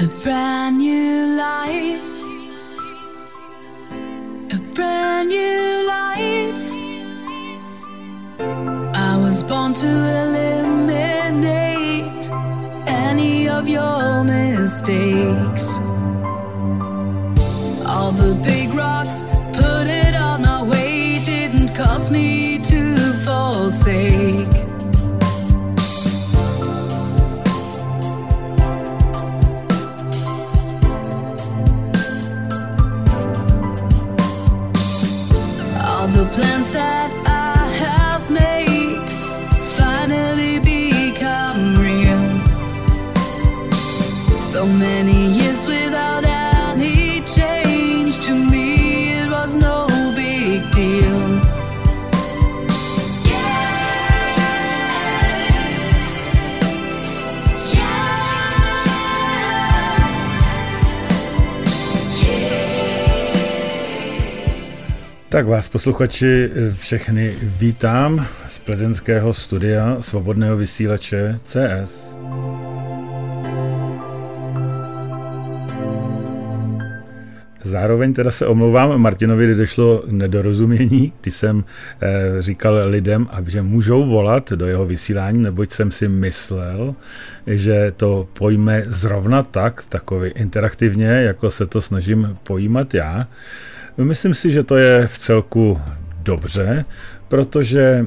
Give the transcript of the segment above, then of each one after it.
A brand new life, a brand new life. I was born to eliminate any of your mistakes. All the big rocks, put it on my way, didn't cost me to forsake. All the plans that I have made finally become real. So many years without any change, to me it was no big deal. Tak vás posluchači všechny vítám z plzeňského studia Svobodného vysílače CS. Zároveň teda se omlouvám Martinovi, kdy došlo k nedorozumění, když jsem říkal lidem, že můžou volat do jeho vysílání, neboť jsem si myslel, že to pojme zrovna takový interaktivně, jako se to snažím pojímat já. Myslím si, že to je v celku dobře, protože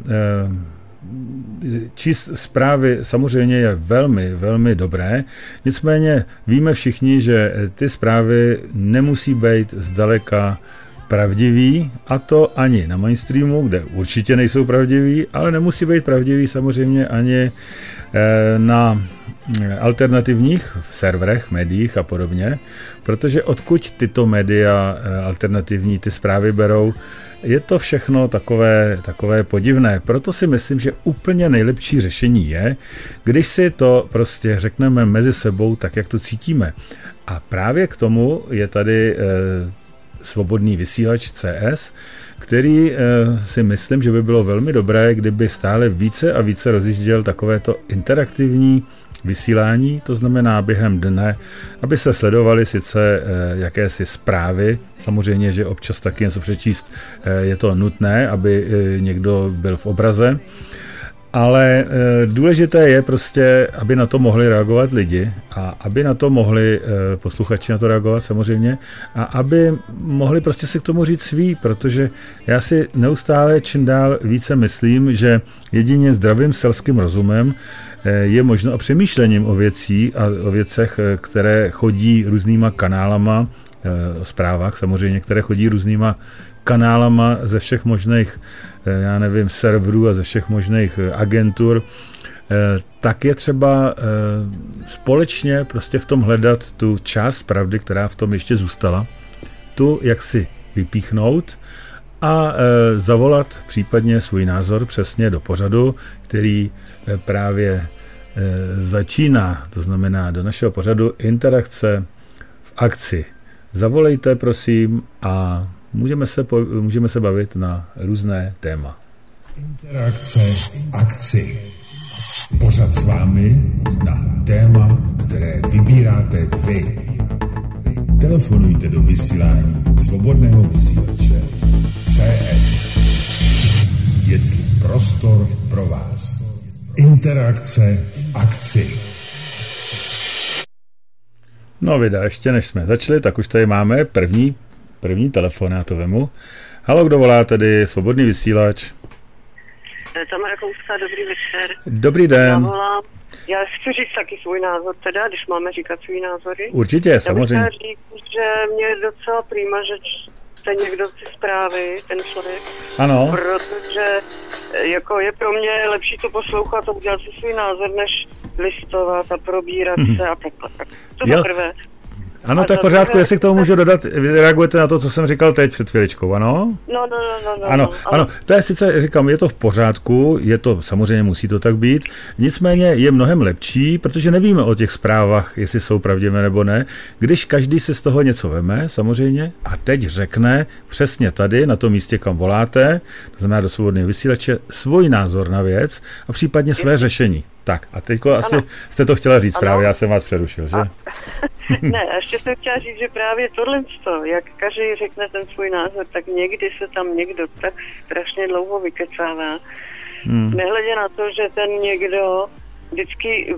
číst zprávy samozřejmě je velmi, velmi dobré, nicméně víme všichni, že ty zprávy nemusí být zdaleka pravdivý, a to ani na mainstreamu, kde určitě nejsou pravdiví, ale nemusí být pravdivý samozřejmě ani na alternativních serverech, médiích a podobně, protože odkud tyto média alternativní ty zprávy berou, je to všechno takové podivné. Proto si myslím, že úplně nejlepší řešení je, když si to prostě řekneme mezi sebou tak, jak to cítíme. A právě k tomu je tady Svobodný vysílač CS, který si myslím, že by bylo velmi dobré, kdyby stále více a více rozjížděl takovéto interaktivní vysílání, to znamená během dne, aby se sledovaly sice jakési zprávy, samozřejmě, že občas taky něco přečíst je to nutné, aby někdo byl v obraze, ale důležité je prostě, aby na to mohli reagovat lidi a aby na to mohli posluchači na to reagovat samozřejmě a aby mohli prostě si k tomu říct svý, protože já si neustále čím dál více myslím, že jedině zdravým selským rozumem je možno a přemýšlením o věcech, které chodí různýma kanálama, o zprávách samozřejmě, které chodí různýma kanálama ze všech možných, já nevím, serverů a ze všech možných agentur, tak je třeba společně prostě v tom hledat tu část pravdy, která v tom ještě zůstala, tu jak si vypíchnout a zavolat případně svůj názor přesně do pořadu, který právě začíná, to znamená do našeho pořadu Interakce v akci. Zavolejte, prosím, a můžeme se bavit na různé téma. Interakce v akci. Pořad s vámi na téma, které vybíráte vy. Telefonujte do vysílání Svobodného vysílače CS. Je tu prostor pro vás. Interakce v akci. No vida, ještě než jsme začali, tak už tady máme první telefon, já to vemu. Halo, kdo volá tady Svobodný vysílač? Tamara Kouska, dobrý večer. Dobrý den. Já volám. Já chci říct taky svůj názor teda, když máme říkat svůj názory. Určitě, samozřejmě. Já bych chtěla říct, že mě je docela prýma, že čte někdo ty zprávy, ten člověk. Ano. Protože jako je pro mě lepší to poslouchat a udělat si svůj názor, než listovat a probírat se a tak. To za prvé. Ano, tak v pořádku, jestli k tomu můžu dodat, vy reagujete na to, co jsem říkal teď před chvíličkou, ano? No. Ano, to je sice, říkám, je to v pořádku, je to, samozřejmě musí to tak být, nicméně je mnohem lepší, protože nevíme o těch zprávách, jestli jsou pravdivé nebo ne, když každý si z toho něco veme, samozřejmě, a teď řekne přesně tady, na tom místě, kam voláte, to znamená do Svobodného vysílače, svůj názor na věc a případně své řešení. Tak a teďko asi jste to chtěla říct právě, já jsem vás přerušil, že? Ne, a ještě jsem chtěla říct, že právě tohle, jak každý řekne ten svůj názor, tak někdy se tam někdo tak strašně dlouho vykecává. Nehledě na to, že ten někdo vždycky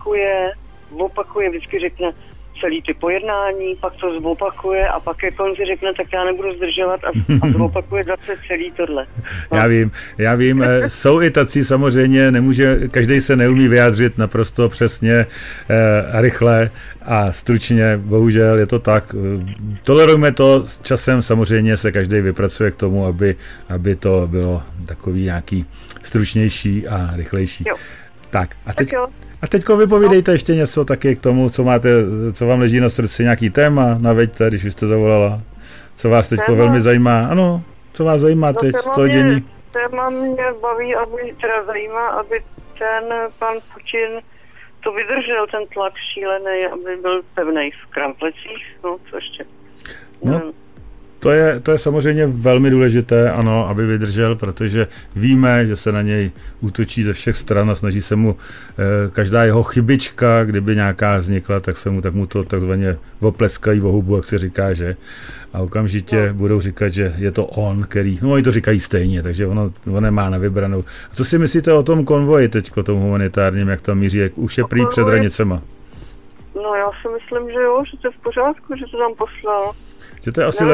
opakuje, vždycky řekne celý ty pojednání, pak to zopakuje a pak ke konci řekne, tak já nebudu zdržovat a zopakuje zase celý tohle. No. Já vím, jsou i tací samozřejmě, každý se neumí vyjádřit naprosto přesně a rychle a stručně, bohužel je to tak. Tolerujme to, s časem samozřejmě se každý vypracuje k tomu, aby to bylo takový nějaký stručnější a rychlejší. Jo. Tak a teďko vypovídejte ještě něco taky k tomu, co vám leží na srdci, nějaký téma, naveďte, když už jste zavolala, co vás teďko velmi zajímá. Ano, co vás zajímá teď z toho dění? Téma mě baví, zajímá, aby ten pan Putin to vydržel, ten tlak šílený, aby byl pevnej v kramplecích, no co ještě? No. To je samozřejmě velmi důležité, ano, aby vydržel, protože víme, že se na něj útočí ze všech stran a snaží se mu každá jeho chybička, kdyby nějaká vznikla, tak mu to takzvaně opleskají o hubu, jak se říká, že? A okamžitě budou říkat, že je to on, který, no oni to říkají stejně, takže on nemá na vybranou. A co si myslíte o tom konvoji teďko, tom humanitárním, jak tam míří, jak už je prý před hranicema? No já si myslím, že jo, že to je v pořádku, že to tam poslal. Že to je asi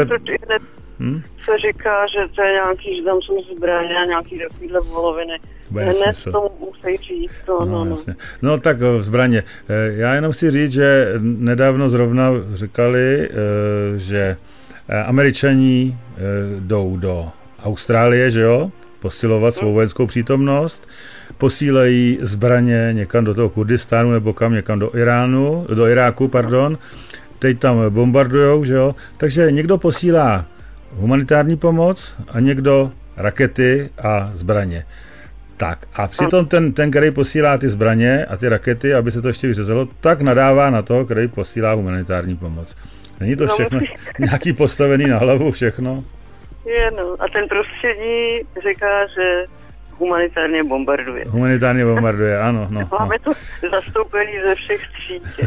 se říká, že to je nějaký, že tam jsou zbraně a nějaký takovýhle voloviny. Hned to musí říct. No tak zbraně. Já jenom chci říct, že nedávno zrovna říkali, že Američani jdou do Austrálie, že jo, posilovat svou vojenskou přítomnost, posílají zbraně někam do toho Kurdistánu nebo kam někam do Iráku, teď tam bombardujou, že jo, takže někdo posílá humanitární pomoc a někdo rakety a zbraně. Tak a přitom ten, který posílá ty zbraně a ty rakety, aby se to ještě vyřezalo, tak nadává na toho, který posílá humanitární pomoc. Není to všechno nějaký postavený na hlavu všechno? Je, no. A ten prostředí říká, že humanitárně bombarduje. Ano. Máme to zastoupení ze všech tříd.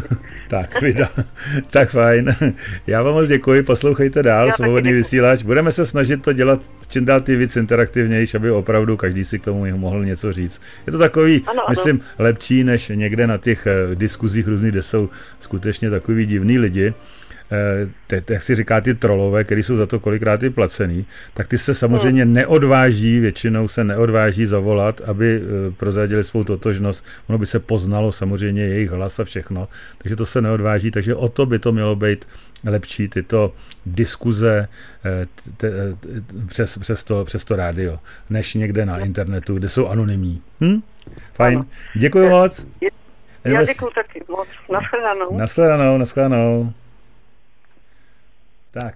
Tak fajn. Já vám moc děkuji, poslouchejte dál Svobodný vysílač. Budeme se snažit to dělat čím dál ty víc interaktivnější, aby opravdu každý si k tomu mohl něco říct. Je to takový, myslím, lepší než někde na těch diskuzích různých, kde jsou skutečně takový divný lidi. Jak si říká, ty trolové, který jsou za to kolikrát i placený, tak ty se samozřejmě většinou se neodváží zavolat, aby prozradili svou totožnost. Ono by se poznalo samozřejmě jejich hlas a všechno, takže to se neodváží, takže o to by to mělo být lepší, tyto diskuze přes to rádio, než někde na internetu, kde jsou anonymní. Fajn. Děkuji moc. Já děkuji taky moc. Naschledanou. Tak.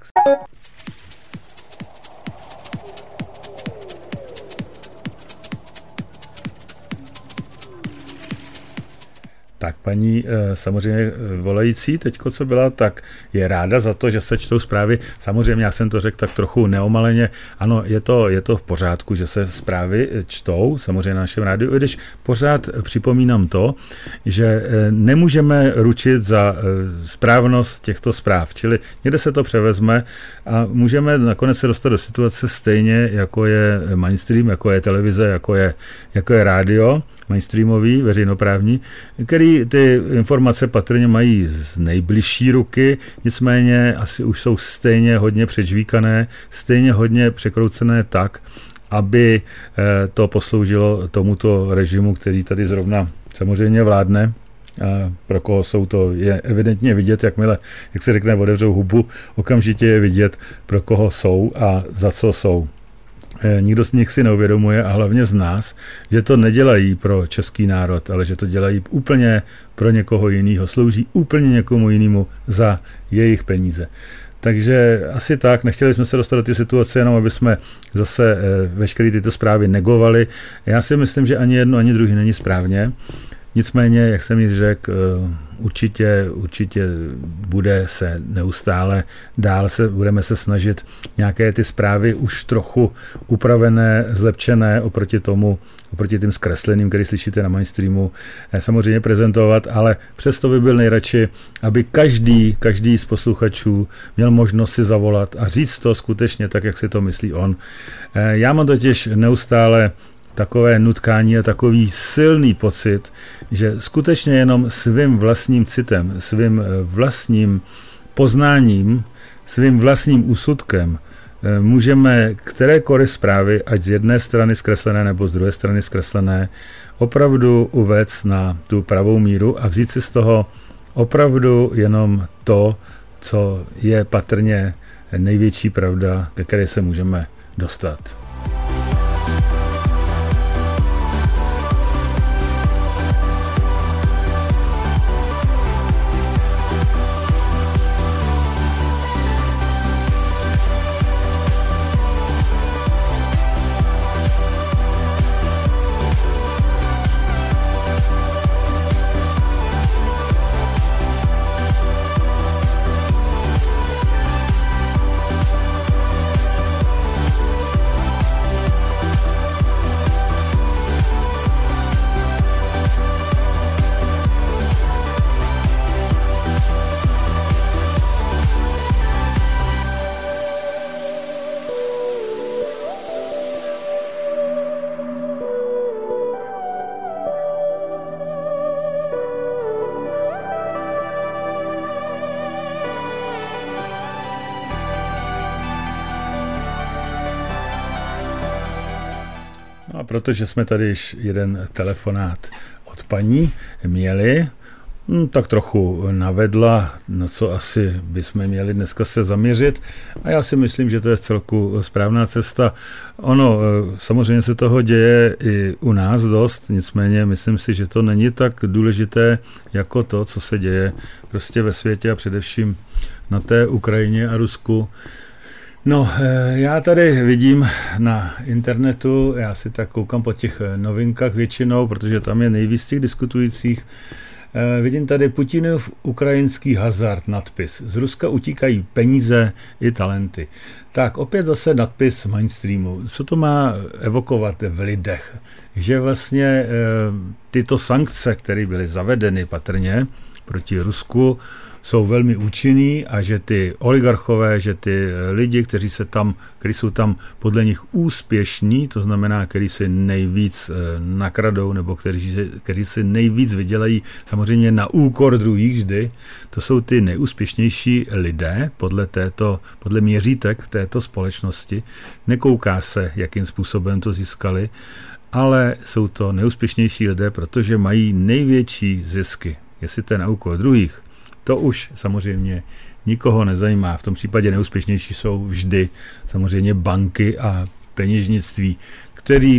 Tak paní samozřejmě volající teďko, co byla, tak je ráda za to, že se čtou zprávy. Samozřejmě já jsem to řekl tak trochu neomaleně. Ano, je to v pořádku, že se zprávy čtou, samozřejmě na našem rádiu, i když pořád připomínám to, že nemůžeme ručit za správnost těchto zpráv. Čili někde se to převezme a můžeme nakonec se dostat do situace stejně, jako je mainstream, jako je televize, jako je rádio, mainstreamový, veřejnoprávní, který ty informace patrně mají z nejbližší ruky, nicméně asi už jsou stejně hodně přežvíkané, stejně hodně překroucené tak, aby to posloužilo tomuto režimu, který tady zrovna samozřejmě vládne. A pro koho jsou to, je evidentně vidět, jakmile, jak se řekne, otevřou hubu, okamžitě je vidět, pro koho jsou a za co jsou. Nikdo z nich si neuvědomuje a hlavně z nás, že to nedělají pro český národ, ale že to dělají úplně pro někoho jiného, slouží úplně někomu jinému za jejich peníze. Takže asi tak, nechtěli jsme se dostat do té situace, jenom aby jsme zase veškeré tyto zprávy negovali. Já si myslím, že ani jedno, ani druhý není správně. Nicméně, jak jsem již řekl, určitě bude se neustále dál budeme se snažit nějaké ty zprávy už trochu upravené, zlepšené oproti tím zkresleným, který slyšíte na mainstreamu, samozřejmě prezentovat, ale přesto by byl nejradši, aby každý z posluchačů měl možnost si zavolat a říct to skutečně tak, jak si to myslí on. Já mám totiž neustále takové nutkání a takový silný pocit, že skutečně jenom svým vlastním citem, svým vlastním poznáním, svým vlastním úsudkem můžeme kterékoliv zprávy, ať z jedné strany zkreslené nebo z druhé strany zkreslené, opravdu uvést na tu pravou míru a vzít si z toho opravdu jenom to, co je patrně největší pravda, ke které se můžeme dostat. A protože jsme tady již jeden telefonát od paní měli, tak trochu navedla, na co asi bychom měli dneska se zaměřit. A já si myslím, že to je vcelku správná cesta. Ono, samozřejmě se toho děje i u nás dost, nicméně myslím si, že to není tak důležité jako to, co se děje prostě ve světě a především na té Ukrajině a Rusku. No, já tady vidím na internetu, já si tak koukám po těch novinkách většinou, protože tam je nejvíc těch diskutujících. Vidím tady Putinův ukrajinský hazard nadpis. Z Ruska utíkají peníze i talenty. Tak opět zase nadpis mainstreamu. Co to má evokovat v lidech? Že vlastně tyto sankce, které byly zavedeny patrně proti Rusku, jsou velmi účinný a že ty oligarchové, že ty lidi, kteří jsou tam podle nich úspěšní, to znamená, kteří si nejvíc nakradou nebo kteří si nejvíc vydělají, samozřejmě na úkor druhých vždy, to jsou ty nejúspěšnější lidé podle měřítek této společnosti. Nekouká se, jakým způsobem to získali, ale jsou to nejúspěšnější lidé, protože mají největší zisky. Jestli to je na úkor druhých, to už samozřejmě nikoho nezajímá. V tom případě neúspěšnější jsou vždy samozřejmě banky a peněžnictví, které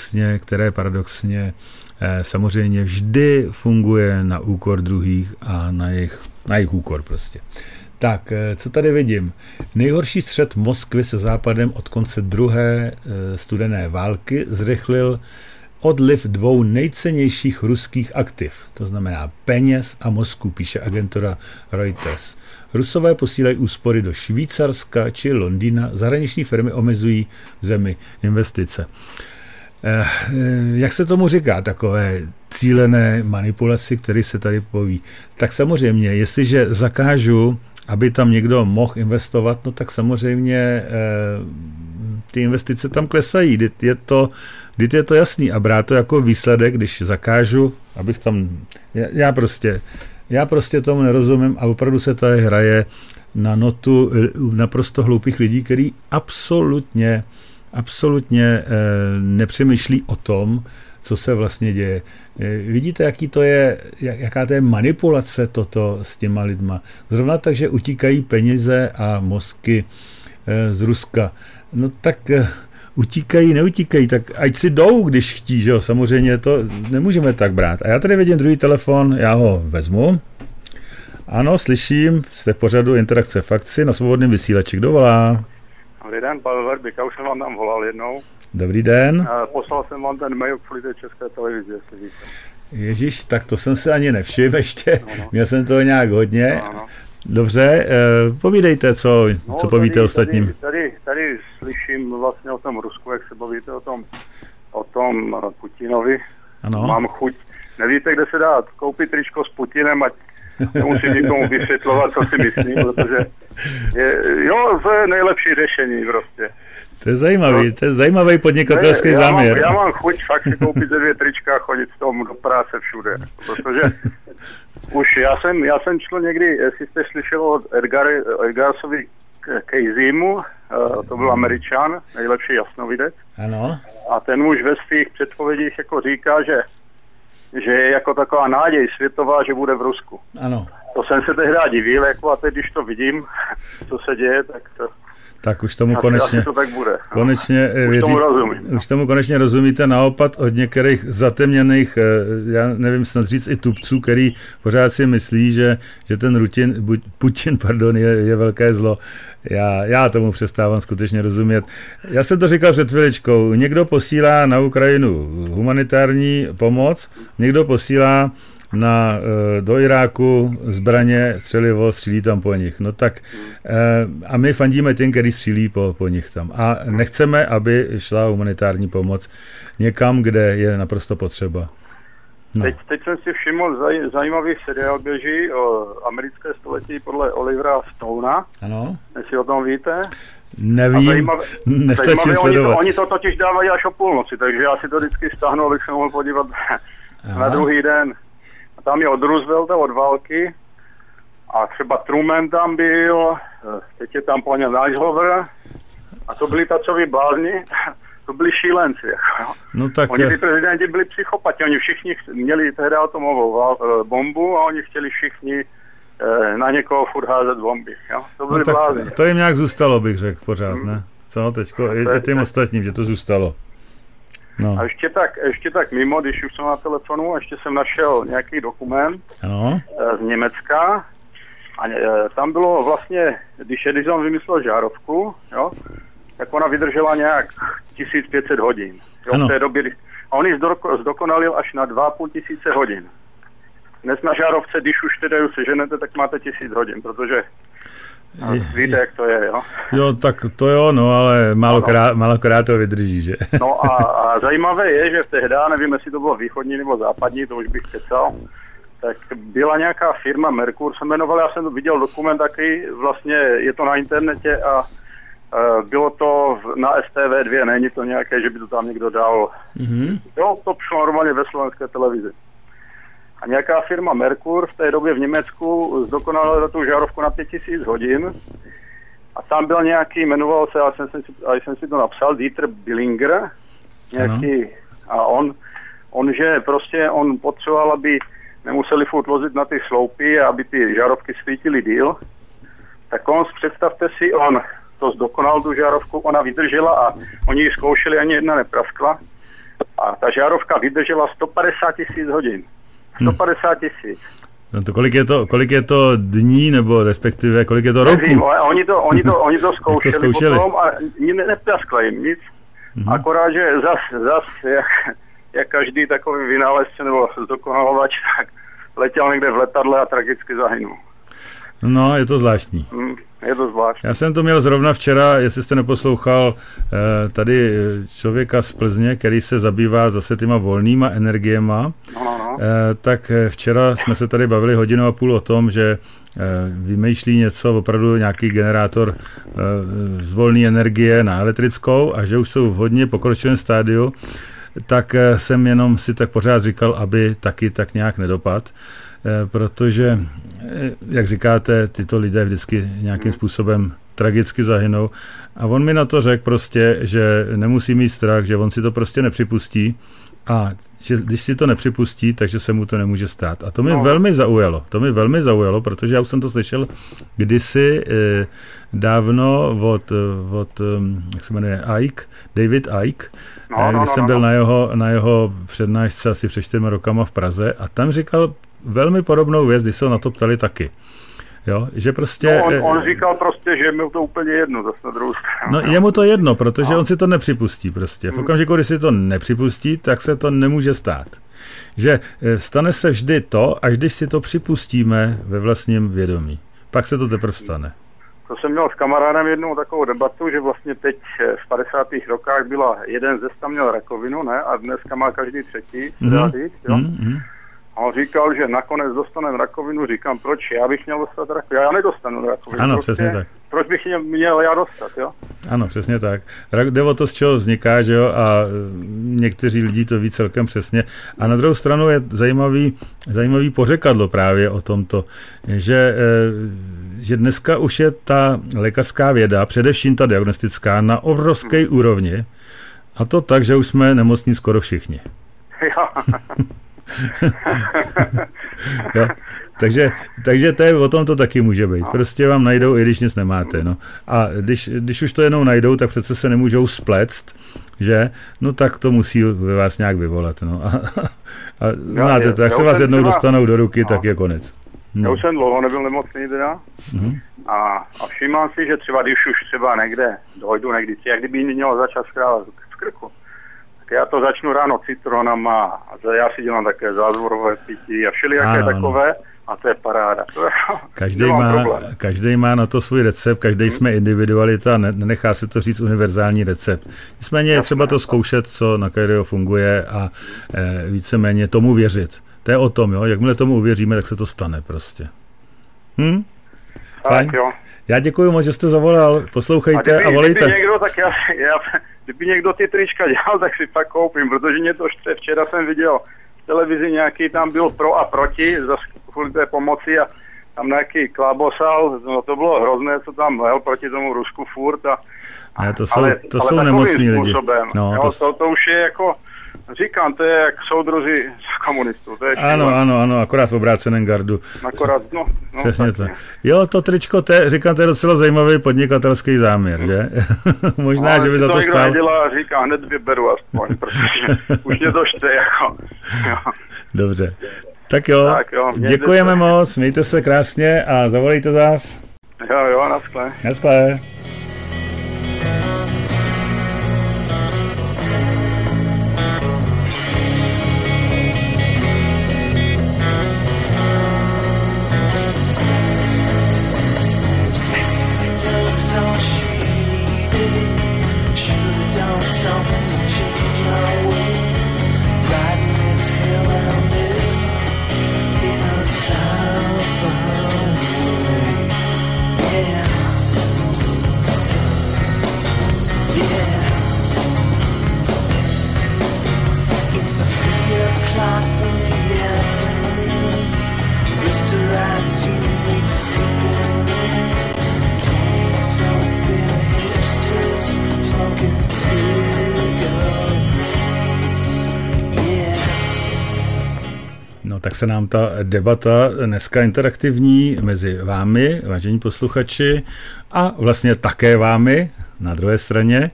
paradoxně samozřejmě vždy funguje na úkor druhých a na jejich úkor prostě. Tak, co tady vidím? Nejhorší střet Moskvy se Západem od konce druhé studené války zrychlil odliv dvou nejcennějších ruských aktiv, to znamená peněz a mozku, píše agentura Reuters. Rusové posílají úspory do Švýcarska či Londýna, zahraniční firmy omezují v zemi investice. Jak se tomu říká, takové cílené manipulaci, které se tady poví? Tak samozřejmě, jestliže zakážu, aby tam někdo mohl investovat, no tak samozřejmě ty investice tam klesají. Vždyť je to jasný a brát to jako výsledek, když zakážu, abych tam... Já prostě tomu nerozumím a opravdu se tady hraje na notu naprosto hloupých lidí, který absolutně nepřemýšlí o tom, co se vlastně děje. Vidíte, jaká to je manipulace toto s těma lidma. Zrovna tak, že utíkají peníze a mozky z Ruska. No tak neutíkají, tak ať si jdou, když chtí, že jo, samozřejmě to nemůžeme tak brát. A já tady vidím druhý telefon, já ho vezmu. Ano, slyším, jste v pořadu Interakce v akci na svobodném vysílači. Kdo volá? Dobrý den, Pavel Verbika, už jsem vám tam volal jednou. Dobrý den. Poslal jsem vám ten mail kvůli té České televizi, jestli víte. Ježíš, tak to jsem se ani nevšiml ještě. No. Měl jsem toho nějak hodně. No. Dobře, povídejte, co povíte ostatním. Tady slyším vlastně o tom Rusku, jak se bavíte o tom Putinovi. Ano. Mám chuť. Nevíte, kde se dá koupit tričko s Putinem, ať nemusím nikomu vysvětlovat, co si myslím, protože to je nejlepší řešení prostě. To je zajímavý podnikatelský záměr. Já mám chuť fakt si koupit 2 trička a chodit s tom do práce všude, protože už já jsem četl někdy, jestli jste slyšel od Edgarsovi Caseymu, to byl Američan, nejlepší jasnovidec. Ano. A ten muž ve svých předpovědích jako říká, že je jako taková náděj světová, že bude v Rusku. Ano. To jsem se tehdy divil, jako a teď, když to vidím, co se děje, tak už tomu asi to tak bude. Konečně Už tomu konečně rozumíte, naopak od některých zatemněných, já nevím, snad říct i tupců, který pořád si myslí, že ten Putin je velké zlo. Já tomu přestávám skutečně rozumět. Já jsem to říkal před chviličkou. Někdo posílá na Ukrajinu humanitární pomoc, někdo posílá do Iráku zbraně, střelivo, střílí tam po nich. No tak a my fandíme těm, který střílí po nich tam. A nechceme, aby šla humanitární pomoc někam, kde je naprosto potřeba. No. Teď jsem si všiml zajímavý seriál běží o americké století podle Olivera Stonea. Ano. Jestli o tom víte? Nevím, nestačím sledovat. Oni to totiž dávají až o půlnoci, takže já si to vždycky stáhnu, abych se mohl podívat na druhý den. A tam je od Roosevelta, od války. A třeba Truman tam byl, teď je tam po něm Eisenhower. A to byli tacoví blázni. To byli šílenci. No tak... Oni ty prezidenti byli psychopati, oni všichni měli tehdy atomovou bombu a oni chtěli všichni na někoho furt házet bomby. Jo? To byli blázni. To jim nějak zůstalo, bych řekl pořád, ne? Co teďko, i těm ostatním, že to zůstalo. No. A ještě tak mimo, když už jsem na telefonu, ještě jsem našel nějaký dokument z Německa a tam bylo vlastně, když Edison vymyslel žárovku, jo, tak ona vydržela nějak 1500 hodin. Jo, v té době, a on ji zdokonalil až na 2500 hodin. Dnes na žárovce, když už teda ji seženete, tak máte 1000 hodin, protože víte, jak to je, jo? Jo, tak to jo, no, ale málokrát to vydrží, že? No a zajímavé je, že v té hře, nevím, jestli to bylo východní nebo západní, to už bych kecal, tak byla nějaká firma Merkur, se jmenovala, já jsem viděl dokument taky, vlastně je to na internetě a bylo to na STV2, není to nějaké, že by to tam někdo dal. Mm-hmm. Jo, to šlo normálně ve slovenské televizi. A nějaká firma Merkur v té době v Německu zdokonalila tu žárovku na 5000 hodin a tam byl nějaký, jmenoval se, a jsem si to napsal, Dieter Billinger, nějaký, a on, že prostě on potřeboval, aby nemuseli furt vozit na ty sloupy a aby ty žárovky svítily díl, tak představte si, on to zdokonal tu žárovku, ona vydržela a oni ji zkoušeli, ani jedna nepraskla a ta žárovka vydržela 150 000 hodin. 150 000. No to kolik je to dní, nebo respektive kolik je to roku? Nevím, oni to zkoušeli potom a nepraskla jim nic. Mm-hmm. Akorát, že zas jak každý takový vynálezce nebo zdokonalovač, tak letěl někde v letadle a tragicky zahynul. No, je to zvláštní. Je to zvláštní. Já jsem to měl zrovna včera, jestli jste neposlouchal, tady člověka z Plzně, který se zabývá zase těma volnýma energiema. Tak včera jsme se tady bavili 1,5 hodiny o tom, že vymýšlí něco, opravdu nějaký generátor z volné energie na elektrickou a že už jsou v hodně pokročilém stádiu, tak jsem jenom si tak pořád říkal, aby taky tak nějak nedopad. Protože, jak říkáte, tyto lidé vždycky nějakým způsobem tragicky zahynou. A on mi na to řekl prostě, že nemusí mít strach, že on si to prostě nepřipustí a že když si to nepřipustí, takže se mu to nemůže stát. A to mi velmi zaujalo, protože já už jsem to slyšel kdysi dávno od jak se jmenuje, David Icke, když jsem byl na jeho přednášce asi před 4 rokama v Praze a tam říkal velmi podobnou věc, když se ho na to ptali taky. Jo, že prostě... No, on říkal prostě, že mu to úplně jedno, zase na druhou stranu. No, je mu to jedno, protože on si to nepřipustí prostě. V okamžiku, když si to nepřipustí, tak se to nemůže stát. že stane se vždy to, až když si to připustíme ve vlastním vědomí. Pak se to teprve stane. To jsem měl s kamarádem jednou takovou debatu, že vlastně teď v 50. rokách byla jeden ze 100 měl rakovinu, ne? A dneska má každý třetí, dá říct, jo? A on říkal, že nakonec dostaneme rakovinu, říkám, proč já bych měl dostat rakovinu? Já nedostanu rakovinu. Ano, prostě, přesně tak. Proč bych měl já dostat, jo? Ano, přesně tak. Jde o to, z čeho vzniká, že jo, a někteří lidi to ví celkem přesně. A na druhou stranu je zajímavý pořekadlo právě o tomto, že dneska už je ta lékařská věda, především ta diagnostická, na obrovské úrovni, a to tak, že už jsme nemocní skoro všichni. Jo. Takže to je, o tom to taky může být. Prostě vám najdou, i když nic nemáte. No. A když už to jednou najdou, tak přece se nemůžou spletst, že? No tak to musí ve vás nějak vyvolat. No. A znáte to, jak se vás jednou dostanou do ruky, tak je konec. No. Já už jsem dlouho nebyl nemocný teda. A všímám si, že třeba když už třeba někde dojdu někdy, jak kdyby mělo začát skrávat z krku, tak já to začnu ráno citronama a já si dělám také zázvorové pití a všelijaké takové a to je paráda. Každý má na to svůj recept, každý jsme individualita, nenechá se to říct univerzální recept. Nicméně je třeba to zkoušet, co na každého funguje a víceméně tomu věřit. To je o tom, jo? Jakmile tomu uvěříme, tak se to stane prostě. Tak jo. Já děkuji moc, že jste zavolal, poslouchejte a volejte. Kdyby někdo, tak kdyby někdo ty trička dělal, tak si pak koupím, protože mě to štve. Včera jsem viděl v televizi nějaký, tam byl pro a proti, za kvůli té pomoci a tam nějaký klábosal, no to bylo hrozné, co tam lel proti tomu Rusku furt. To jsou nemocní lidi. No, to už je jako, říkám, to je jak soudruzi z komunistů. To je ano, akorát v obráceném gardu. Akorát, přesně tak. Jo, to tričko, říkám, to je docela zajímavý podnikatelský záměr, že? Možná, že by za to stál. Někdo nedělá, říká, hned vyberu aspoň, protože už mě to štve, jako. Jo. Dobře. Tak jo, děkujeme moc, mějte se krásně a zavolejte zás. Jo, naschle. Naschle. Tak se nám ta debata dneska interaktivní mezi vámi, vážení posluchači, a vlastně také vámi na druhé straně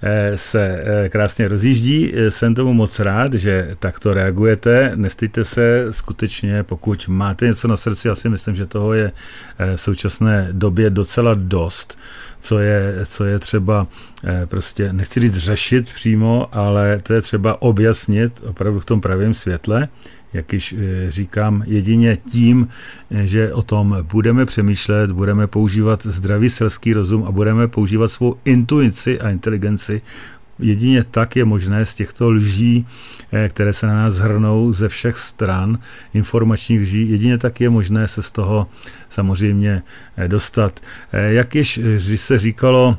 se krásně rozjíždí. Jsem tomu moc rád, že takto reagujete. Nestyďte se skutečně, pokud máte něco na srdci, já si myslím, že toho je v současné době docela dost, co je třeba prostě, nechci říct řešit přímo, ale to je třeba objasnit opravdu v tom pravém světle. Jak již říkám, jedině tím, že o tom budeme přemýšlet, budeme používat zdravý selský rozum a budeme používat svou intuici a inteligenci, jedině tak je možné z těchto lží, které se na nás hrnou ze všech stran, informačních lží, jedině tak je možné se z toho samozřejmě dostat. Jak již se říkalo,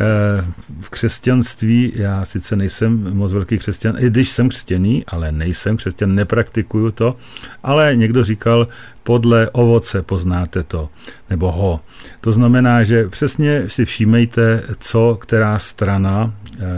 v křesťanství, já sice nejsem moc velký křesťan, i když jsem křesťaný, ale nejsem křesťan, nepraktikuju to, ale někdo říkal, podle ovoce poznáte to, nebo ho. To znamená, že přesně si všímejte, co která strana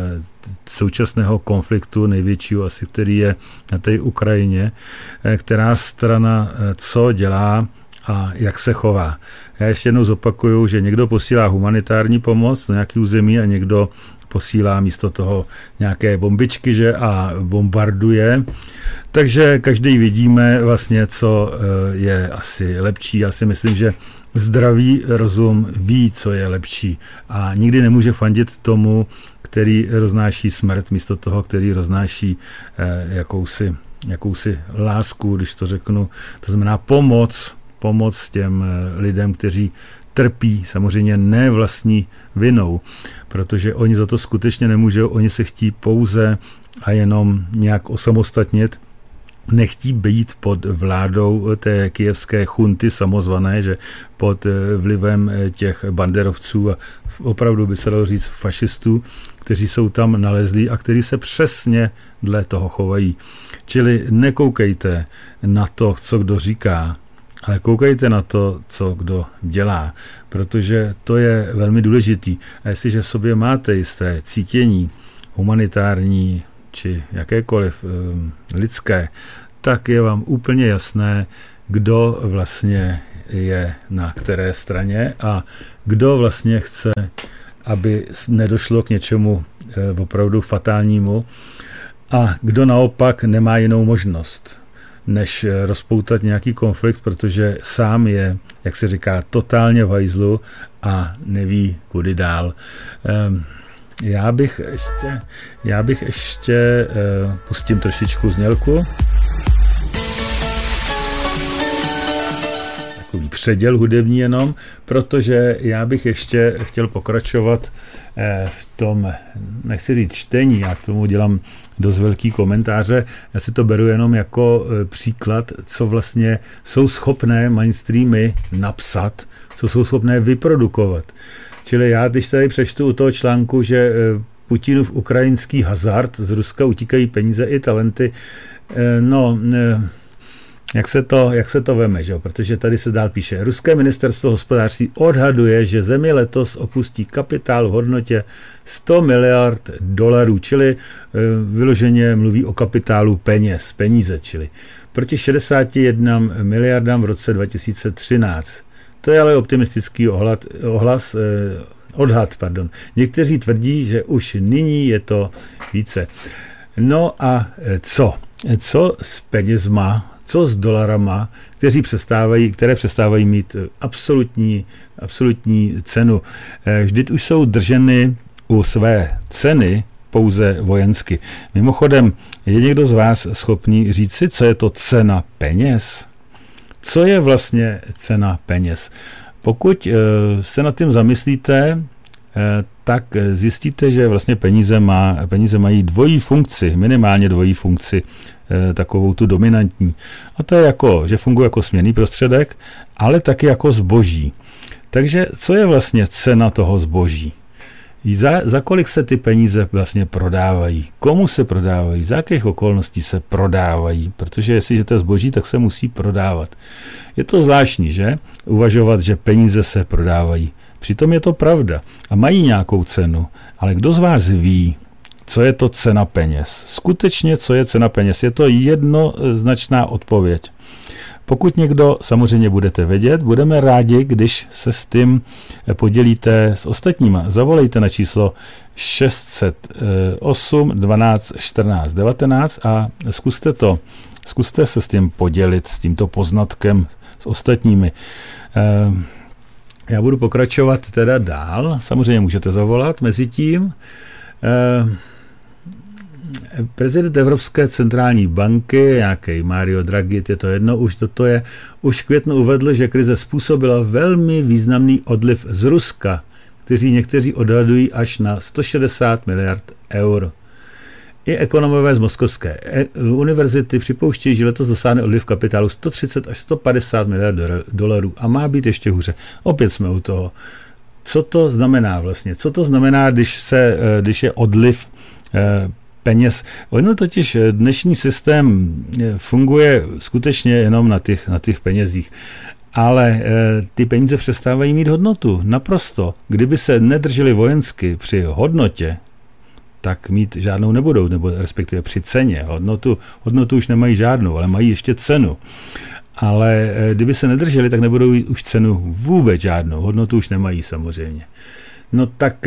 současného konfliktu, největšího asi, který je na té Ukrajině, která strana co dělá a jak se chová. Já ještě jednou zopakuju, že někdo posílá humanitární pomoc do nějakých území a někdo posílá místo toho nějaké bombičky, že, a bombarduje. Takže každý vidíme vlastně, co je asi lepší. Já si myslím, že zdravý rozum ví, co je lepší a nikdy nemůže fandit tomu, který roznáší smrt, místo toho, který roznáší jakousi jakousi lásku, když to řeknu, to znamená pomoc těm lidem, kteří trpí, samozřejmě ne vlastní vinou, protože oni za to skutečně nemůžou, oni se chtí pouze a jenom nějak osamostatnit, nechtí být pod vládou té kyjevské chunty samozvané, že pod vlivem těch banderovců a opravdu by se dalo říct fašistů, kteří jsou tam nalezlí a kteří se přesně dle toho chovají. Čili nekoukejte na to, co kdo říká, ale koukejte na to, co kdo dělá, protože to je velmi důležitý. A jestliže v sobě máte jisté cítění humanitární či jakékoliv lidské, tak je vám úplně jasné, kdo vlastně je na které straně a kdo vlastně chce, aby nedošlo k něčemu opravdu fatálnímu a kdo naopak nemá jinou možnost, než rozpoutat nějaký konflikt, protože sám je, jak se říká, totálně v hajzlu a neví, kudy dál. Já bych ještě pustím trošičku znělku. Takový předěl hudební jenom, protože já bych ještě chtěl pokračovat v tom, nechci říct čtení, já k tomu dělám dost velký komentáře, já si to beru jenom jako příklad, co vlastně jsou schopné mainstreamy napsat, co jsou schopné vyprodukovat. Čili já, když tady přečtu u toho článku, že Putinův ukrajinský hazard, z Ruska utíkají peníze i talenty, jak se to veme, že? Protože tady se dál píše, ruské ministerstvo hospodářství odhaduje, že zemi letos opustí kapitál v hodnotě $100 miliard, čili vyloženě mluví o kapitálu peníze, čili proti 61 miliardám v roce 2013. To je ale optimistický odhad. Někteří tvrdí, že už nyní je to více. No a co? Co s penězma, co s dolarama, které přestávají mít absolutní cenu. Vždyť už jsou drženy u své ceny pouze vojensky. Mimochodem, je někdo z vás schopný říct si, co je to cena peněz? Co je vlastně cena peněz? Pokud se nad tím zamyslíte, tak zjistíte, že vlastně peníze mají dvojí funkci, minimálně dvojí funkci, takovou tu dominantní. A to je jako, že funguje jako směnný prostředek, ale taky jako zboží. Takže co je vlastně cena toho zboží? Za kolik se ty peníze vlastně prodávají? Komu se prodávají? Za jakých okolností se prodávají? Protože jestliže to je zboží, tak se musí prodávat. Je to zvláštní, že? Uvažovat, že peníze se prodávají. Přitom je to pravda a mají nějakou cenu. Ale kdo z vás ví, co je to cena peněz? Skutečně, co je cena peněz? Je to jednoznačná odpověď. Pokud někdo samozřejmě budete vědět, budeme rádi, když se s tím podělíte s ostatníma. Zavolejte na číslo 608 12 14 19 a zkuste se s tím podělit, s tímto poznatkem s ostatními. Já budu pokračovat teda dál. Samozřejmě můžete zavolat mezi tím. Prezident Evropské centrální banky, nějaký Mario Draghi, je to jedno, už v květnu uvedl, že krize způsobila velmi významný odliv z Ruska, kteří někteří odhadují až na 160 miliard eur. I ekonomové z Moskovské univerzity připouštějí, že letos dosáhne odliv kapitálu 130 až 150 miliard dolarů a má být ještě hůře. Opět jsme u toho. Co to znamená vlastně? Co to znamená, když je odliv peněz? Ono totiž dnešní systém funguje skutečně jenom na těch penězích. Ale ty peníze přestávají mít hodnotu. Naprosto. Kdyby se nedrželi vojensky při hodnotě, tak mít žádnou nebudou, nebo respektive při ceně. Hodnotu už nemají žádnou, ale mají ještě cenu. Ale kdyby se nedrželi, tak nebudou už cenu vůbec žádnou. Hodnotu už nemají samozřejmě. No tak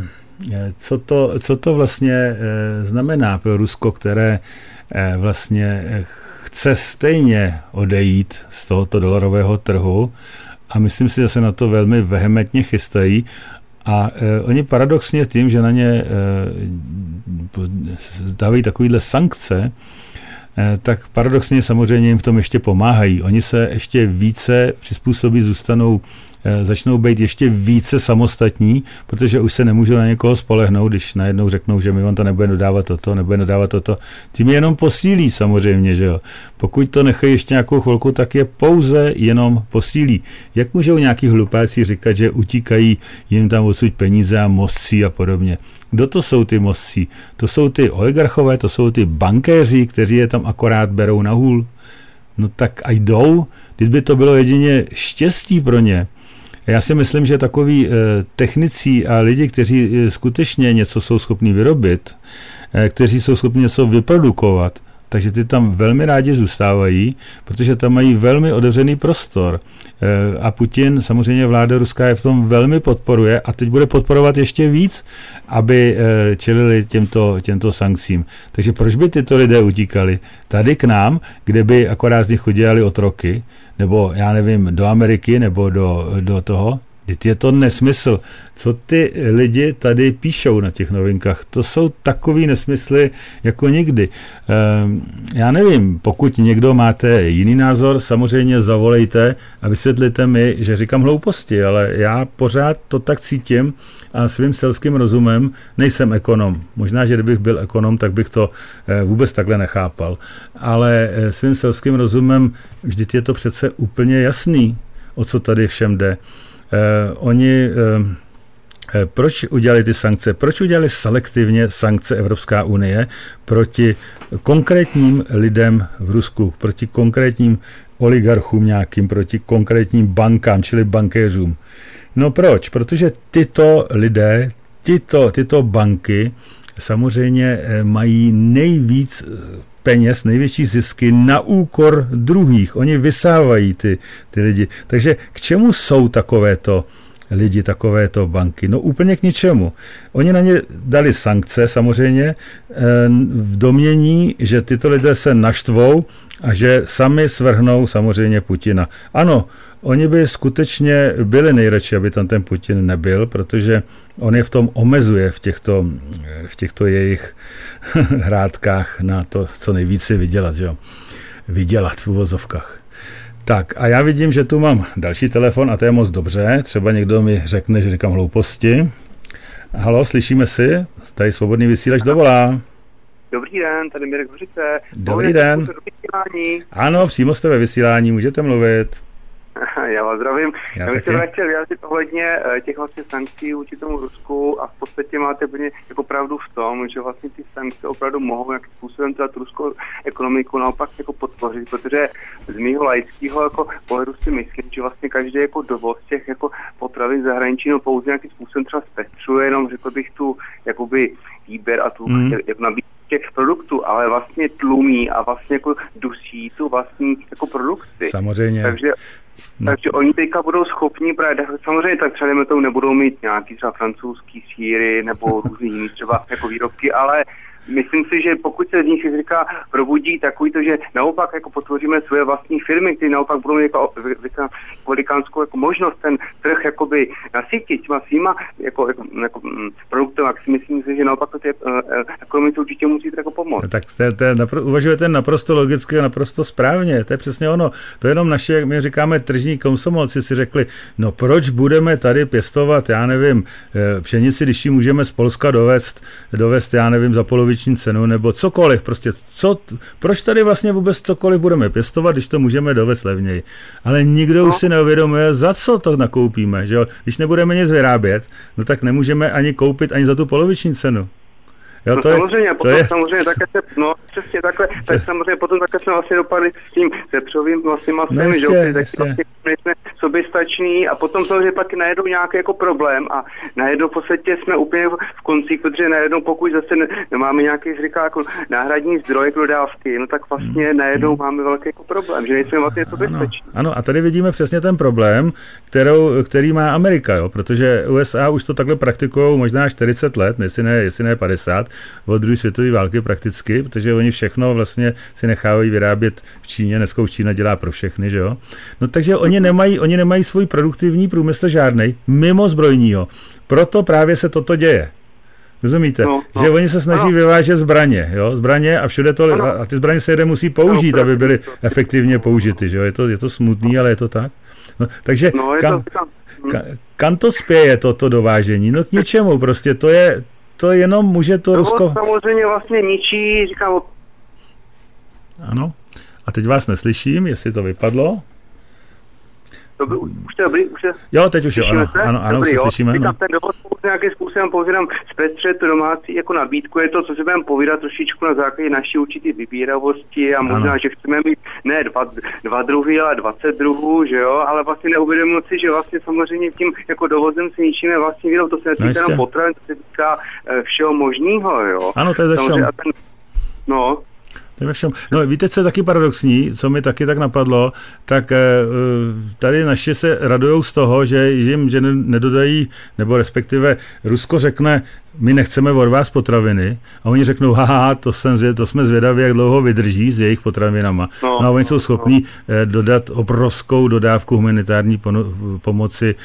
co to vlastně znamená pro Rusko, které vlastně chce stejně odejít z tohoto dolarového trhu a myslím si, že se na to velmi vehementně chystají. A oni paradoxně tím, že na ně dávají takovýhle sankce, tak paradoxně samozřejmě jim v tom ještě pomáhají. Oni se ještě více přizpůsobí, začnou být ještě více samostatní, protože už se nemůžou na někoho spolehnout, když najednou řeknou, že my vám to nebude dodávat toto. Tím je jenom posílí samozřejmě, že jo. Pokud to nechají ještě nějakou chvilku, tak je pouze jenom posílí. Jak můžou nějaký hlupáci říkat, že utíkají jim tam odsud peníze a mozci a podobně? Kdo to jsou ty mozci? To jsou ty oligarchové, to jsou ty bankéři, kteří je tam akorát berou na hůl. No tak a jdou, kdyby to bylo jedině štěstí pro ně. Já si myslím, že takový technici a lidi, kteří skutečně něco jsou schopni vyrobit, kteří jsou schopni něco vyprodukovat, takže ty tam velmi rádi zůstávají, protože tam mají velmi otevřený prostor. A Putin, samozřejmě vláda ruská je v tom velmi podporuje a teď bude podporovat ještě víc, aby čelili těmto sankcím. Takže proč by tyto lidé utíkali tady k nám, kde by akorát z nich udělali otroky, nebo já nevím, do Ameriky, nebo do toho? Je to nesmysl. Co ty lidi tady píšou na těch novinkách? To jsou takový nesmysly jako nikdy. Já nevím, pokud někdo máte jiný názor, samozřejmě zavolejte a vysvětlete mi, že říkám hlouposti, ale já pořád to tak cítím a svým selským rozumem nejsem ekonom. Možná, že kdybych byl ekonom, tak bych to vůbec takhle nechápal. Ale svým selským rozumem vždyť je to přece úplně jasný, o co tady všem jde. Proč udělali ty sankce? Proč udělali selektivně sankce Evropská unie proti konkrétním lidem v Rusku, proti konkrétním oligarchům nějakým, proti konkrétním bankám, čili bankéřům? No proč? Protože tyto lidé, tyto banky samozřejmě mají nejvíc peněz, největší zisky na úkor druhých. Oni vysávají ty lidi. Takže k čemu jsou takovéto lidi, takovéto banky? No úplně k ničemu. Oni na ně dali sankce samozřejmě v domnění, že tyto lidé se naštvou a že sami svrhnou samozřejmě Putina. Ano, oni by skutečně byli nejradši, aby tam ten Putin nebyl, protože on je v tom omezuje v těchto jejich hrádkách na to, co nejvíce vydělat, že jo? Vydělat v uvozovkách. Tak a já vidím, že tu mám další telefon a to je moc dobře. Třeba někdo mi řekne, že říkám hlouposti. Halo, slyšíme si? Tady Svobodný vysílač dovolá. Dobrý den, tady Mirek Hořice. Dobrý den. Ano, přímo jste ve vysílání, můžete mluvit. Já vás zdravím. Já bych se chtěl vyjádřit ohledně těch vlastně sankcí vůči tomu Rusku a v podstatě máte úplně jako pravdu v tom, že vlastně ty sankce opravdu mohou nějakým způsobem tu ruskou ekonomiku naopak jako podpořit, protože z mýho laického jako pohledu si myslím, že vlastně každý jako dovoz těch jako potravin zahraničí pouze nějakým způsobem třeba zpestřuje, jenom řekl bych tu jakoby výběr a tu nabídku těch produktů, ale vlastně tlumí a vlastně jako dusí tu vlastní jako produkci. Samozřejmě. Takže oni teďka budou schopni právě, samozřejmě tak třeba to nebudou mít nějaký třeba francouzský sýry nebo různý jiný třeba jako výrobky, ale myslím si, že pokud se z nich říká probudí takový to, že naopak jako potvoříme svoje vlastní firmy, které naopak budou mít jako velikánskou jako možnost ten trh jakoby nasytit těma svýma jako produktem, tak si myslím si, že naopak to ty ekonomice určitě musí jako pomoct. Tak uvažujete naprosto logicky a naprosto správně, to je přesně ono. To je jenom naše, jak my říkáme, tržní komsomolci si řekli, no proč budeme tady pěstovat, já nevím, pšenici, když ji můžeme z Polska dovést, já nevím, za poloviční cenu, nebo cokoliv, prostě proč tady vlastně vůbec cokoliv budeme pěstovat, když to můžeme dovést levněji. Ale nikdo už si neuvědomuje, za co to nakoupíme, že jo? Když nebudeme nic vyrábět, no tak nemůžeme ani koupit ani za tu poloviční cenu. Jo, samozřejmě také přesně takhle, tak samozřejmě potom také jsme vlastně dopadli s tím vepřovým vlastně masem, že vlastně jsme soběstační a potom samozřejmě pak najednou nějaký jako problém a najednou v podstatě jsme úplně v konci, protože najednou pokud zase nemáme nějaký jako náhradní zdroj dodávky, no tak vlastně najednou máme velký jako problém, že nejsme vlastně soběstační. Ano, a tady vidíme přesně ten problém, který má Amerika, jo, protože USA už to takhle praktikují možná 40 let, jestli ne 50, od druhé světové války prakticky, protože oni všechno vlastně si nechávají vyrábět v Číně, dneska už Čína dělá pro všechny, že jo. No takže oni nemají svůj produktivní průmysl žádnej, mimo zbrojního. Proto právě se toto děje. Rozumíte? Že oni se snaží vyvážet zbraně, jo? Zbraně a všude to, a ty zbraně se jeden musí použít, aby byly efektivně použity, že jo? Je to smutný, ale je to tak. No, takže kam to spěje toto dovážení? No k ničemu, prostě to jenom může to Rusko... samozřejmě vlastně ničí, říkám... Ano. A teď vás neslyším, jestli to vypadlo. Už to je dobrý? Jo, teď už jo, ano, už se slyšíme. Říkám, ten dovod nějakým způsobem povídám zpestřet tu domácí jako nabídku, je to, co si budeme povídat trošičku na základě naší určitý vybíravosti a možná, že chceme mít ne 2 druhy, ale 20 druhů, že jo, ale vlastně neuvědomujeme si, že vlastně samozřejmě tím jako dovozem si ničíme vlastně výrobu, to se netýká jenom potravin, to se týká všeho možného, jo. Ano, to je všem. No víte, co je taky paradoxní, co mi taky tak napadlo, tak tady naši se radujou z toho, že jim nedodají, nebo respektive Rusko řekne, my nechceme od vás potraviny, a oni řeknou, haha, to jsme zvědaví, jak dlouho vydrží s jejich potravinama. No a oni jsou schopní dodat obrovskou dodávku humanitární pomoci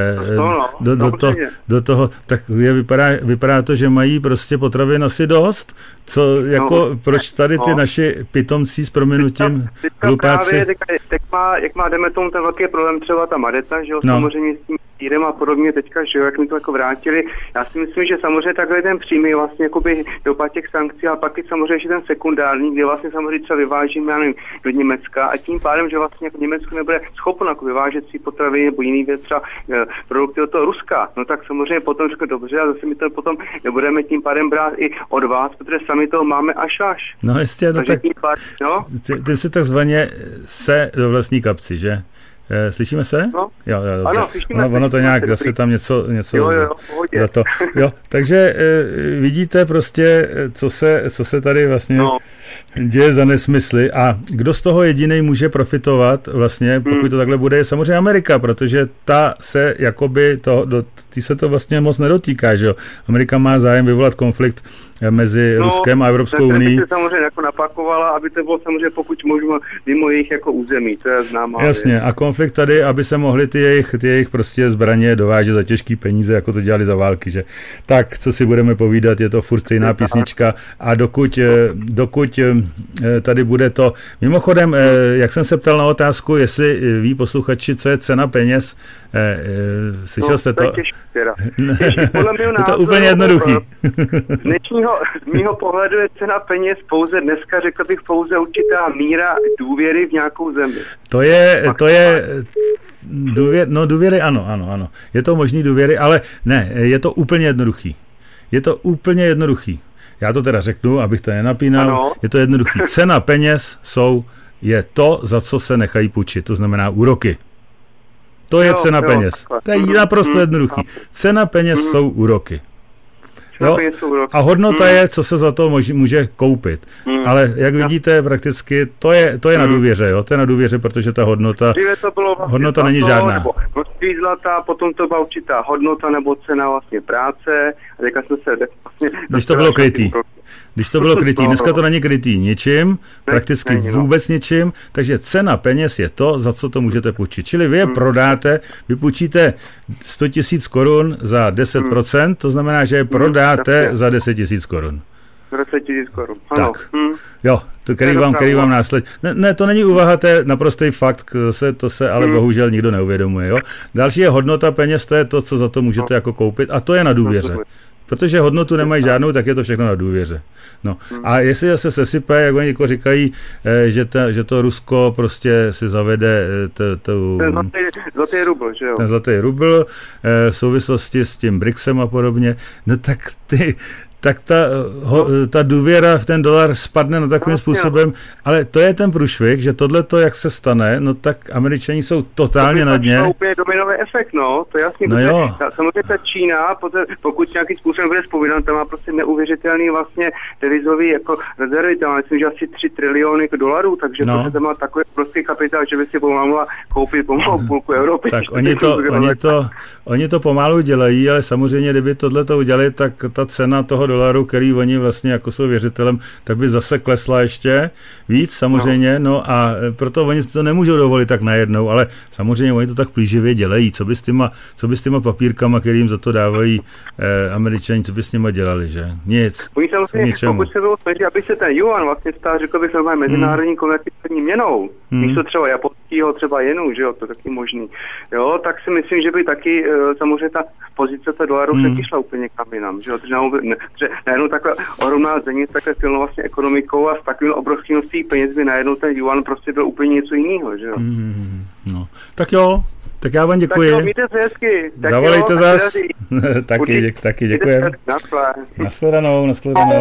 do toho, tak vypadá to, že mají prostě potravin asi dost, proč tady ty naši pitomci s prominutím hlupáci. Jak má jdeme tomu ten velký problém třeba ta Madeta, že jo, samozřejmě s tím sírem a podobně teďka, že jo, jak mi to jako vrátili. Já si myslím, že samozřejmě takhle ten přímý vlastně jakoby dopad těch sankcí, a pak je samozřejmě ještě ten sekundární, kde vlastně samozřejmě třeba vyvážíme, já nevím, do Německa, a tím pádem, že vlastně jako Německo nebude schopno jako vyvážet si potraviny nebo jiný věc, třeba produkty od toho Ruska. No tak samozřejmě potom řekne dobře, a zase my to potom nebudeme tím pádem brát i od vás, protože sami toho máme až. No jistě, no tak ty si takzvaně se do vlastní kapci, že? Slyšíme se? No. Jo, ano, slyšíme. Ono to nějak zase tam něco za to. Jo, takže vidíte prostě, co se tady vlastně děje za nesmysly, a kdo z toho jedinej může profitovat vlastně, pokud to takhle bude, je samozřejmě Amerika, protože ta se jakoby ty se to vlastně moc nedotýká, že jo. Amerika má zájem vyvolat konflikt mezi Ruskem a Evropskou unii. Se samozřejmě jako napakovala, aby to bylo samozřejmě pokud možno mimo jejich jako území, to je známá. Jasně, a konflikt tady, aby se mohli ty jejich prostě zbraně dovážet za těžký peníze, jako to dělali za války, že. Tak, co si budeme povídat, je to furt stejná písnička, a dokud tady bude to. Mimochodem, jak jsem se ptal na otázku, jestli ví posluchači, co je cena peněz, slyšel jste to? Je to úplně jednoduchý. Z mýho pohledu je cena peněz pouze dneska, řekl bych, pouze určitá míra důvěry v nějakou zemi. To je důvěry, ano. Je to možný důvěry, ale ne, je to úplně jednoduchý. Já to teda řeknu, abych to nenapínal. Ano. Je to jednoduchý. Cena peněz je to, za co se nechají půjčit. To znamená úroky. To je cena peněz. To je naprosto jednoduchý. Cena peněz jsou úroky. Jo? A hodnota je, co se za to může koupit. Ale jak vidíte, prakticky to je na důvěře, jo? To je na důvěře, protože ta hodnota není žádná. Množství zlata, potom to byla určitá hodnota nebo cena vlastně práce. A teďka jsme se Když to bylo krytý. Dneska to není krytý ničím, prakticky vůbec ničím, takže cena peněz je to, za co to můžete půjčit. Čili vy je prodáte, vy půjčíte 100 000 korun za 10%, to znamená, že je prodáte za 10 000 korun. 10 000 korun. Tak. Jo, který vám následně. Ne, to není úvaha, to je naprostý fakt, to se ale bohužel nikdo neuvědomuje. Jo? Další je hodnota peněz, to je to, co za to můžete jako koupit, a to je na důvěře. Protože hodnotu nemají žádnou, tak je to všechno na důvěře. No. A jestli se sesype, jak oni jako říkají, že to Rusko prostě si zavede ten zlatý rubl, že jo? Ten zlatý rubl v souvislosti s tím BRICSem a podobně, no tak ta důvěra v ten dolar spadne na takovým způsobem, ale to je ten průšvih, že tohleto, jak se stane, no tak Američani jsou totálně na dně. To je úplně dominový efekt, no, to je jasný. No jo. Samozřejmě ta Čína, pokud nějakým způsobem bude zpovídat, tam má prostě neuvěřitelný vlastně devizový jako rezervy, tam myslím, že asi 3 triliony dolarů, takže prostě tam má takový prostý kapitál, že by si pomohla koupit pomalu půlku Evropy. Tak oni to pomalu dělají, ale samozřejmě, kdyby tohleto udělali, tak ta cena toho $1, který oni vlastně jako jsou věřitelem, tak by zase klesla ještě víc samozřejmě, no a proto oni to nemůžou dovolit tak najednou, ale samozřejmě oni to tak plíživě dělají, co by s těma papírkama, kterým za to dávají Američani, co by s nima dělali, že? Nic. Oni samozřejmě, pokud se bylo snažit, aby se ten yuan vlastně stal, řekl bych, mezinárodní konvertibilní měnou, místo třeba japonského třeba jenu, že jo, to taky možný. Jo, tak si myslím, že by taky samozřejmě ta pozice toho dolaru taky šla úplně kam jinam, že jo, že najednou takhle ohromná země s takhle silnou vlastně ekonomikou a s takovým obrovským množství peněz by najednou ten yuan prostě byl úplně něco jiného, že jo. No, tak jo. Tak já vám děkuji. Tak jo, mějte se hezky. Zavolejte zas. taky děkujem. Nashledanou.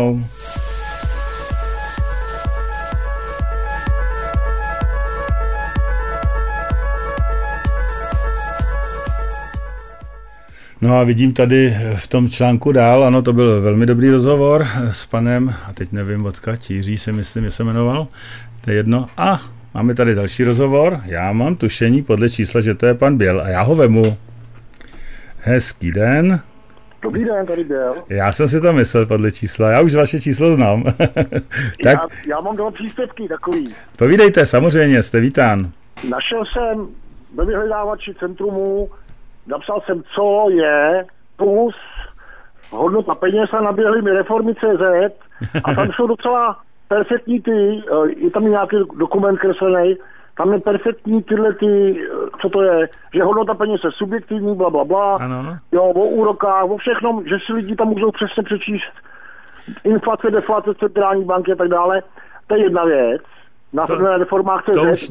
No a vidím tady v tom článku dál, ano, to byl velmi dobrý rozhovor s panem, a teď nevím odkud, Jiří si myslím, že se jmenoval, to je jedno. A máme tady další rozhovor, já mám tušení podle čísla, že to je pan Běl a já ho vemu. Hezký den. Dobrý den, tady Běl. Já jsem si to myslel podle čísla, já už vaše číslo znám. Tak, já mám 2 příspěvky takový. Povídejte, samozřejmě, jste vítán. Našel jsem ve vyhledávači Centrumu, napsal jsem, co je plus hodnota peněz a naběhly mi reformy.cz a tam jsou docela perfektní je tam nějaký dokument kreslený, tam je perfektní co to je, že hodnota peněz je subjektivní, blablabla, jo, o úrokách, o všechnom, že si lidi tam můžou přesně přečíst inflace, deflace, centrální banky a tak dále, to je jedna věc. Na reformách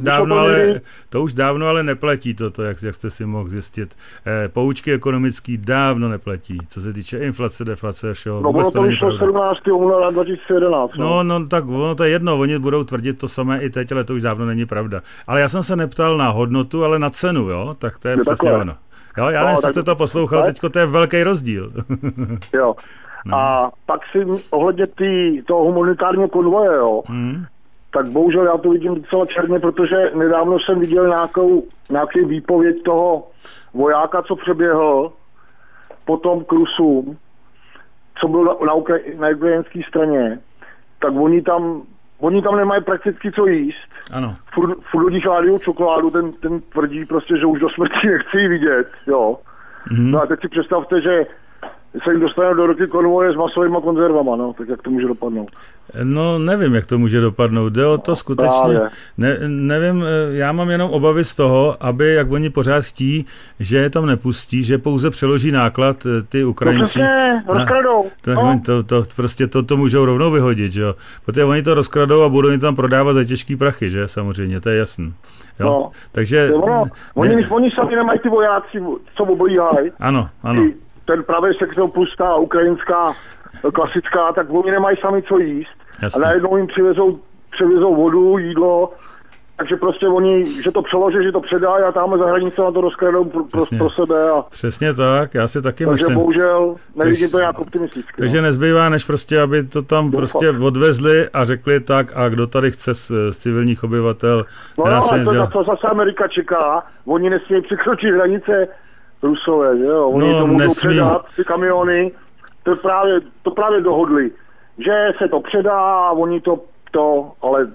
to už dávno ale neplatí toto, jak jste si mohl zjistit. Poučky ekonomický dávno neplatí, co se týče inflace, deflace, všeho. No bylo to vyšlo 17. února 2011. No tak ono to je jedno, oni budou tvrdit to samé i teď, ale to už dávno není pravda. Ale já jsem se neptal na hodnotu, ale na cenu, jo? Tak to je přesně ono. Jo, já nevím, jste to poslouchal, teďko to je velký rozdíl. Jo. No. A pak si ohledně toho humanitárního konvoje, jo, tak bohužel já to vidím docela černě, protože nedávno jsem viděl nějaký výpověď toho vojáka, co přeběhl potom k Rusům, co byl na ukrajinské straně, tak oni tam nemají prakticky co jíst. Ano. Furt lidí žádnou čokoládu, ten tvrdí prostě, že už do smrti nechci ji vidět, jo. No a teď si představte, že se jim dostanou do ruky konvoje s masovými konzervama, no, tak jak to může dopadnout? No, nevím, jak to může dopadnout. Jde o to skutečně. Nevím, já mám jenom obavy z toho, aby, jak oni pořád chtí, že je tam nepustí, že pouze přeloží náklad ty Ukrajinci. No rozkradou. To můžou rovnou vyhodit, že jo. Protože oni to rozkradou a budou jim tam prodávat za těžký prachy, že? Samozřejmě, to je jasný. Jo. No. Takže... Oni sami nemají ty vojáci, co oblíhají. Ano. Ten pravý sektor plus ta ukrajinská klasická, tak oni nemají sami co jíst. Jasně. A najednou jim přivezou vodu, jídlo, takže prostě oni, že to přeloží, že to předají a tamhle za hranice na to rozkradou pro sebe. Přesně tak, já si taky takže myslím. Takže bohužel nevidím to nějak optimisticky. Takže nezbývá, než prostě, aby to tam prostě odvezli a řekli tak, a kdo tady chce z civilních obyvatel. No ale to zase Amerika čeká, oni nesmí překročit hranice Rusové, že jo, oni to můžou předat, ty kamiony, to právě dohodli, že se to předá a oni ale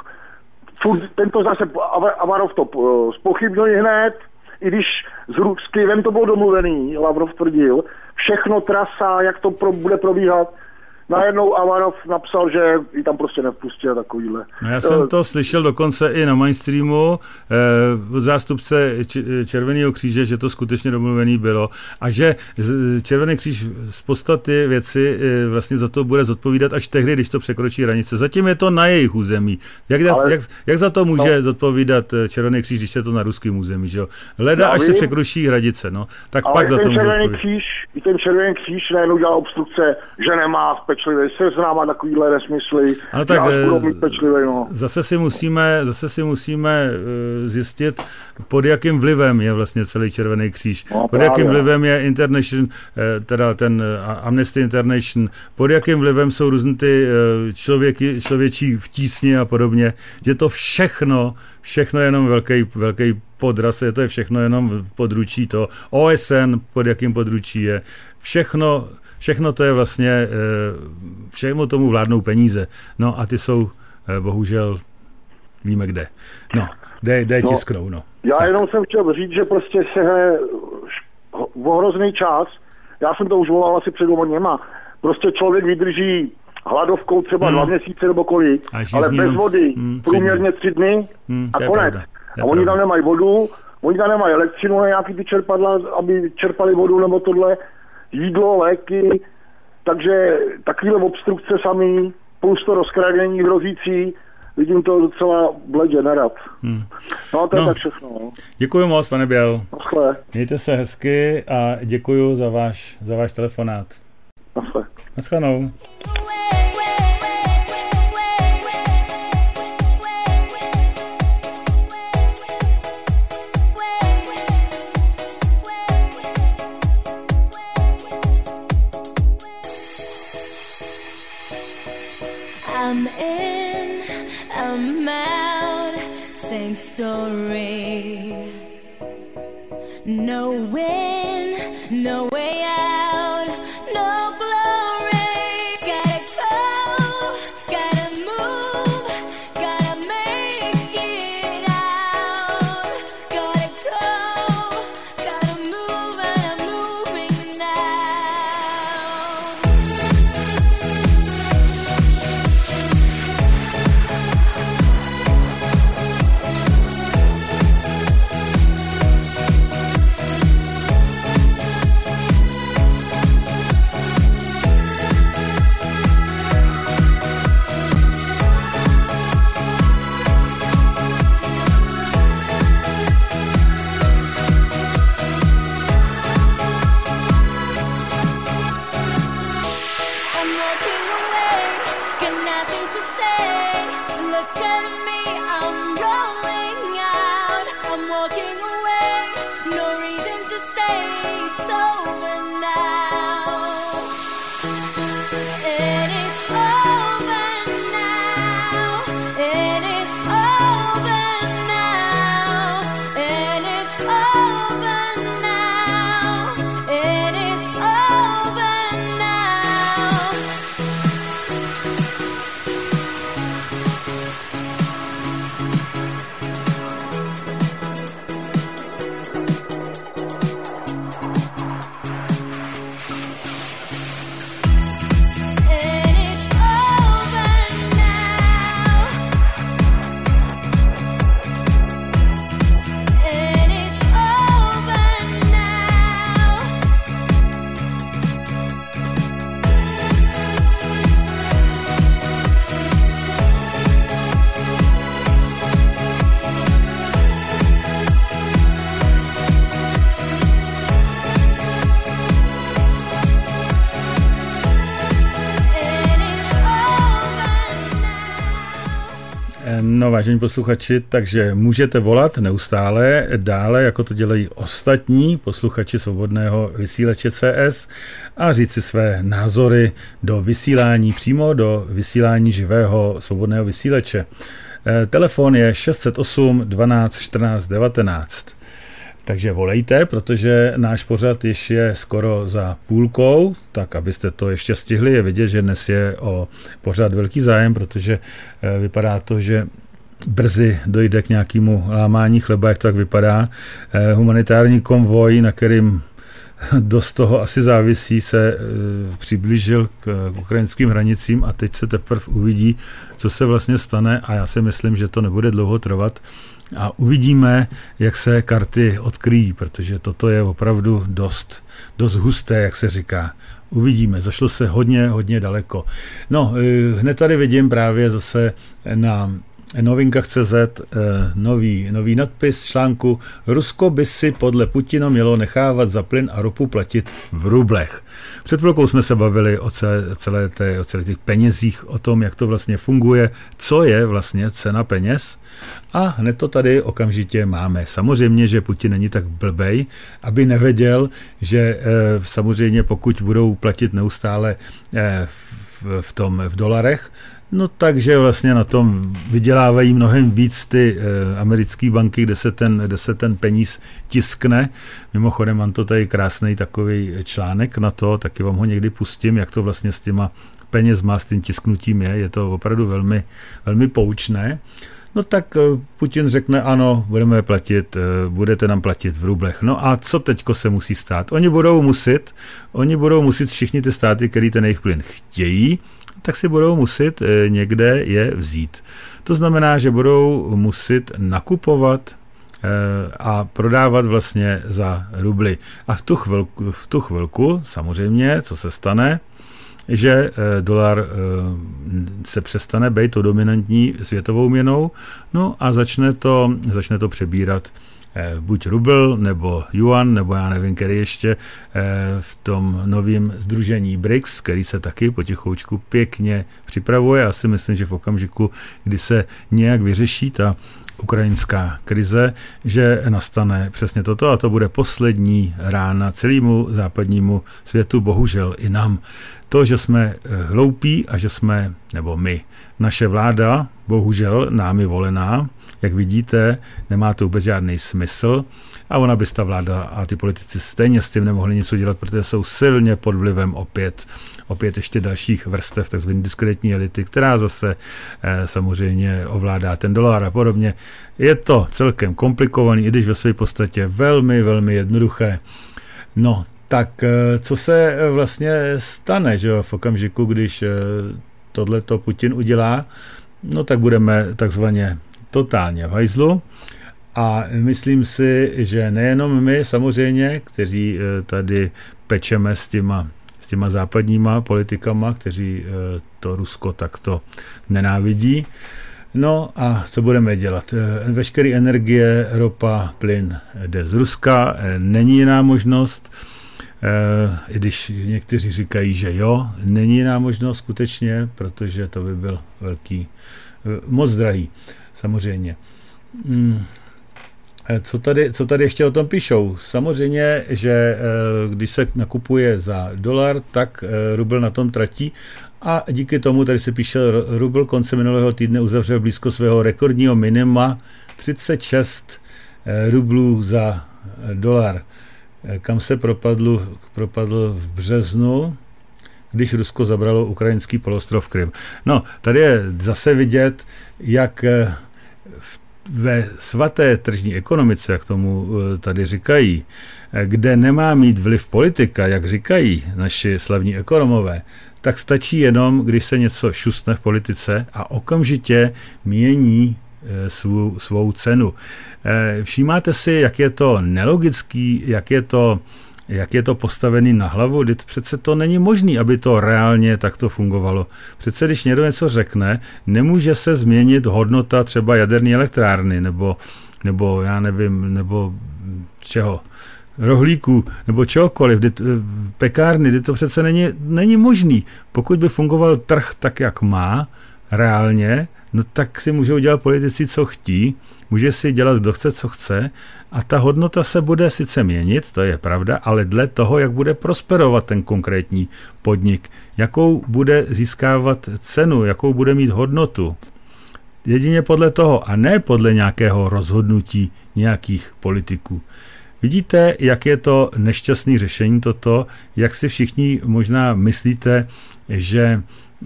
tento zase Avarov to zpochybnili hned, i když s Kyjevem to bylo domluvený, Lavrov tvrdil, všechno trasa, jak to bude probíhat, najednou Avarov napsal, že ji tam prostě nevpustil takovýhle. No já jsem to slyšel dokonce i na mainstreamu od zástupce Červeného kříže, že to skutečně domluvený bylo a že Červený kříž z podstaty věci vlastně za to bude zodpovídat až tehdy, když to překročí hranice. Zatím je to na jejich území. Jak za to může zodpovídat Červený kříž, když je to na ruským území, že jo? Leda, až se překročí hranice, no. Tak ale pak za to může odpovídat. I ten Červený kříž najednou dělal obstrukce, že nemá pečlivý seznam a takovýhle nesmysly. Ano, tak zase si musíme zjistit, pod jakým vlivem je vlastně celý Červený kříž. Pod jakým vlivem je International, teda ten Amnesty International, pod jakým vlivem jsou různý ty člověčí v tísni a podobně, že to všechno je jenom velký podraz, to je všechno jenom područí to. OSN, pod jakým područí je. Všechno Všechno to je vlastně, všemu tomu vládnou peníze. No a ty jsou bohužel, víme kde. No, kde tisknou, no. Já jenom jsem chtěl říct, že prostě se ohrozný čas, já jsem to už volal asi před 2 dněma, prostě člověk vydrží hladovkou třeba 2 měsíce nebo kolik, ale bez vody průměrně 3 dny a konec. A oni tam nemají vodu, oni tam nemají elektřinu na nějaký ty čerpadla, aby čerpali vodu nebo tohle, jídlo, léky, takže takovýhle obstrukce samý, plus to rozkradení hrozící, vidím to docela bledě, nerad. No to je tak všechno. No. Děkuji moc, pane Běl. Naschle. Mějte se hezky a děkuji za váš telefonát. Naschle. Naschledanou. I'm in, I'm out, same story. No win, no way out, no glory. Gotta go, gotta move, gotta make it out. Gotta go, gotta move, and I'm moving now. I'm walking away, got nothing to say. Look at me, I'm rolling out. I'm walking away, no reason to stay. It's over now. And it's over now. And it's over now. And it's over now. And it's over now. And it's over now. And it's over now. And it's over now. No, vážení posluchači, takže můžete volat neustále dále, jako to dělají ostatní posluchači Svobodného vysílače CS a říct si své názory do vysílání, přímo do vysílání živého Svobodného vysílače. Telefon je 608 12 14 19. Takže volejte, protože náš pořad již je skoro za půlkou, tak abyste to ještě stihli. Je vidět, že dnes je o pořad velký zájem, protože vypadá to, že brzy dojde k nějakému lámání chleba, jak to tak vypadá. Humanitární konvoj, na kterým dost toho asi závisí, se přiblížil k ukrajinským hranicím a teď se teprve uvidí, co se vlastně stane a já si myslím, že to nebude dlouho trvat. A uvidíme, jak se karty odkryjí, protože toto je opravdu dost husté, jak se říká. Uvidíme, zašlo se hodně daleko. No, hned tady vidím právě zase na Novinkách.cz nový nadpis článku: Rusko by si podle Putina mělo nechávat za plyn a ropu platit v rublech. Před chvilkou jsme se bavili o celé těch penězích, o tom, jak to vlastně funguje, co je vlastně cena peněz a hned to tady okamžitě máme. Samozřejmě, že Putin není tak blbej, aby nevěděl, že samozřejmě pokud budou platit neustále v dolarech, No takže vlastně na tom vydělávají mnohem víc ty americké banky, kde se ten peníz tiskne. Mimochodem mám to tady krásný takový článek na to, taky vám ho někdy pustím, jak to vlastně s těma penězma, s tím tisknutím je to opravdu velmi, velmi poučné. No tak Putin řekne, ano, budete nám platit v rublech. No a co teďko se musí stát? Oni budou muset všichni ty státy, který ten jejich plyn chtějí, tak si budou muset někde je vzít. To znamená, že budou muset nakupovat a prodávat vlastně za rubly. A v tu chvilku samozřejmě, co se stane, že dolar se přestane být to dominantní světovou měnou, no a začne to přebírat buď rubl, nebo yuan, nebo já nevím, který ještě v tom novém sdružení BRICS, který se taky potichoučku pěkně připravuje. Já si myslím, že v okamžiku, kdy se nějak vyřeší ta ukrajinská krize, že nastane přesně toto a to bude poslední rána celému západnímu světu, bohužel i nám. To, že jsme hloupí a že jsme, nebo my, naše vláda, bohužel námi volená, jak vidíte, nemá to vůbec žádný smysl a ona by ta vláda a ty politici stejně s tím nemohli nic udělat, protože jsou silně pod vlivem opět ještě dalších vrstev, takzvané diskrétní elity, která zase samozřejmě ovládá ten dolar a podobně. Je to celkem komplikovaný, i když ve své podstatě velmi, velmi jednoduché. No, tak co se vlastně stane, že v okamžiku, když tohleto Putin udělá, no tak budeme takzvaně totálně v hajzlu a myslím si, že nejenom my samozřejmě, kteří tady pečeme s těma západníma politikama, kteří to Rusko takto nenávidí. No a co budeme dělat? Veškeré energie, ropa, plyn jde z Ruska, není jiná možnost, i když někteří říkají, že jo, není jiná možnost skutečně, protože to by byl moc drahý, samozřejmě. Co tady ještě o tom píšou? Samozřejmě, že když se nakupuje za dolar, tak rubl na tom tratí a díky tomu, tady se píše, rubl konce minulého týdne uzavřel blízko svého rekordního minima 36 rublů za dolar. Kam se propadl v březnu, když Rusko zabralo ukrajinský poloostrov Krym. No, tady je zase vidět, jak ve svaté tržní ekonomice, jak tomu tady říkají, kde nemá mít vliv politika, jak říkají naši slavní ekonomové, tak stačí jenom, když se něco šustne v politice a okamžitě mění svou cenu. Všímáte si, jak je to nelogický, jak je to postavený na hlavu, teď přece to není možné, aby to reálně takto fungovalo. Přece když někdo něco řekne, nemůže se změnit hodnota třeba jaderné elektrárny, nebo já nevím, nebo čeho, rohlíků, nebo čehokoliv, pekárny, to přece není možný. Pokud by fungoval trh tak, jak má, reálně, no tak si můžou dělat politici, co chtí, může si dělat, kdo chce, co chce a ta hodnota se bude sice měnit, to je pravda, ale dle toho, jak bude prosperovat ten konkrétní podnik, jakou bude získávat cenu, jakou bude mít hodnotu. Jedině podle toho a ne podle nějakého rozhodnutí nějakých politiků. Vidíte, jak je to nešťastné řešení toto, jak si všichni možná myslíte, že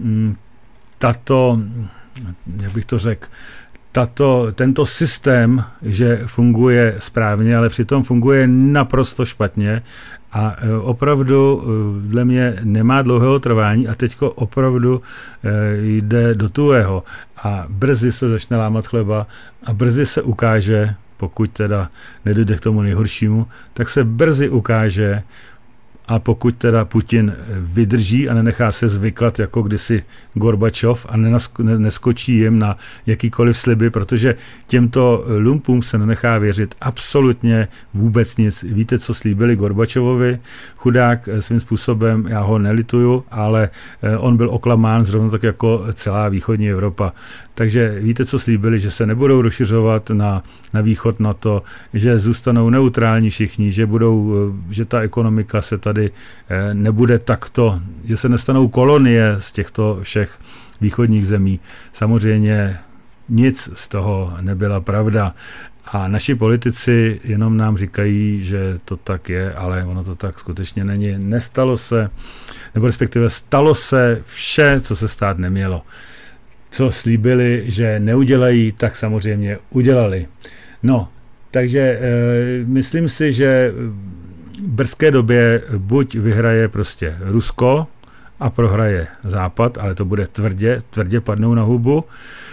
jak bych to řekl, tento systém, že funguje správně, ale přitom funguje naprosto špatně a opravdu dle mě nemá dlouhého trvání a teďko opravdu jde do tuhého a brzy se začne lámat chleba a brzy se ukáže, pokud teda nedojde k tomu nejhoršímu, tak se brzy ukáže, a pokud teda Putin vydrží a nenechá se zvyklat jako kdysi Gorbačov a neskočí jim na jakýkoliv sliby, protože těmto lumpům se nenechá věřit absolutně vůbec nic. Víte, co slíbili Gorbačovovi? Chudák svým způsobem, já ho nelituju, ale on byl oklamán zrovna tak jako celá východní Evropa. Takže víte, co slíbili, že se nebudou rozšiřovat na východ NATO, že zůstanou neutrální všichni, že ta ekonomika se tady tady nebude takto, že se nestanou kolonie z těchto všech východních zemí. Samozřejmě nic z toho nebyla pravda. A naši politici jenom nám říkají, že to tak je, ale ono to tak skutečně není. Nestalo se, nebo respektive stalo se vše, co se stát nemělo. Co slíbili, že neudělají, tak samozřejmě udělali. No, takže myslím si, že v brzké době buď vyhraje prostě Rusko a prohraje Západ, ale to bude tvrdě padnou na hubu.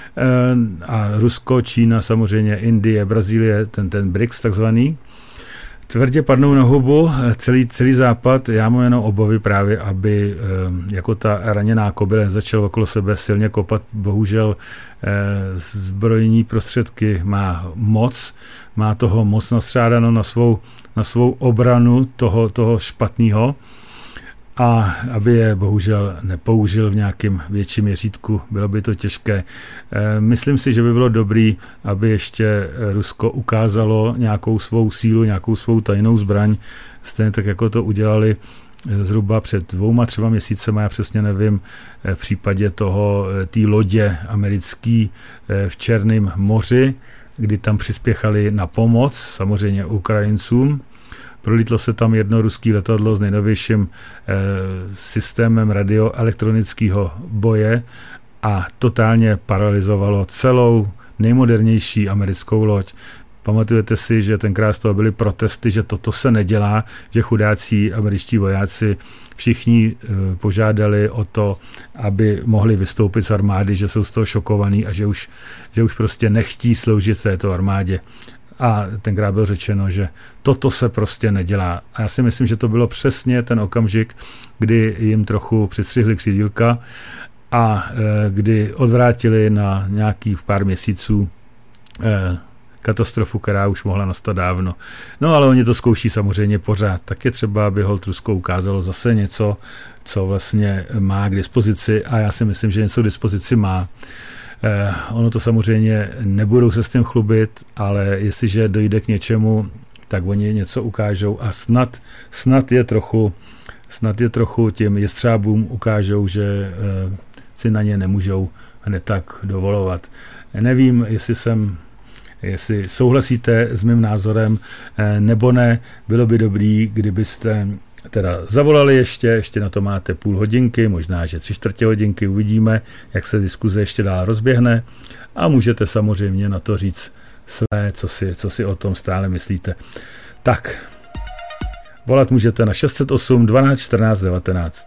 A Rusko, Čína, samozřejmě Indie, Brazílie, ten BRICS takzvaný, tvrdě padnou na hubu, celý Západ. Já mám jenom obavy právě, aby jako ta raněná kobyla začal okolo sebe silně kopat. Bohužel zbrojní prostředky má toho moc nastřádáno na svou obranu toho špatného, a aby je bohužel nepoužil v nějakém větším měřítku, bylo by to těžké. Myslím si, že by bylo dobré, aby ještě Rusko ukázalo nějakou svou sílu, nějakou svou tajnou zbraň, stejně tak, jako to udělali zhruba před 2-3 měsícema, já přesně nevím, v případě té lodě americký v Černém moři, kdy tam přispěchali na pomoc, samozřejmě Ukrajincům. Prolítlo se tam jedno ruské letadlo s nejnovějším systémem radioelektronického boje a totálně paralyzovalo celou nejmodernější americkou loď. Pamatujete si, že tenkrát z toho byly protesty, že toto se nedělá, že chudáci američtí vojáci všichni požádali o to, aby mohli vystoupit z armády, že jsou z toho šokovaní a že už prostě nechtí sloužit v této armádě. A tenkrát bylo řečeno, že toto se prostě nedělá. A já si myslím, že to bylo přesně ten okamžik, kdy jim trochu přistřihli křídílka a kdy odvrátili na nějakých pár měsíců katastrofu, která už mohla nastat dávno. No ale oni to zkouší samozřejmě pořád. Tak je třeba, aby holt Rusko ukázalo zase něco, co vlastně má k dispozici, a já si myslím, že něco k dispozici má. Ono to samozřejmě nebudou se s tím chlubit, ale jestliže dojde k něčemu, tak oni něco ukážou a snad je trochu těm jestřábům ukážou, že si na ně nemůžou hned tak dovolovat. Nevím, jestli souhlasíte s mým názorem nebo ne. Bylo by dobrý, kdybyste teda zavolali ještě na to máte půl hodinky, možná, že 3/4 hodinky, uvidíme, jak se diskuze ještě dál rozběhne, a můžete samozřejmě na to říct své, co si o tom stále myslíte. Tak, volat můžete na 608 12 14 19.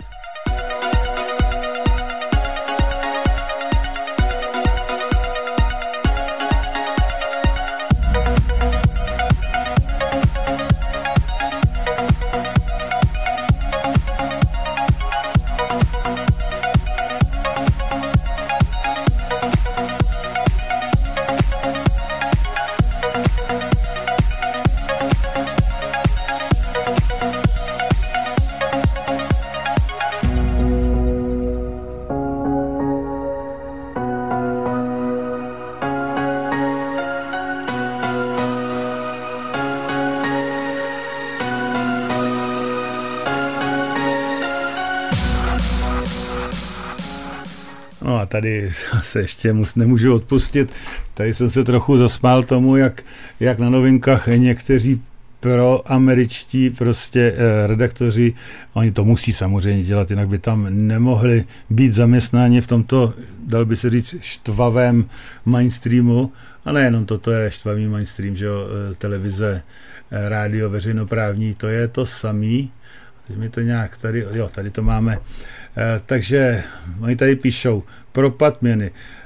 No a tady se ještě nemůžu odpustit. Tady jsem se trochu zasmál tomu, jak na Novinkách někteří proameričtí prostě redaktoři, oni to musí samozřejmě dělat, jinak by tam nemohli být zaměstnáni v tomto, dal by se říct, štvavém mainstreamu. A nejenom toto je štvavý mainstream, že jo, televize, rádio, veřejnoprávní, to je to samý. Teď mi to nějak tady to máme. Takže oni tady píšou, propad měny.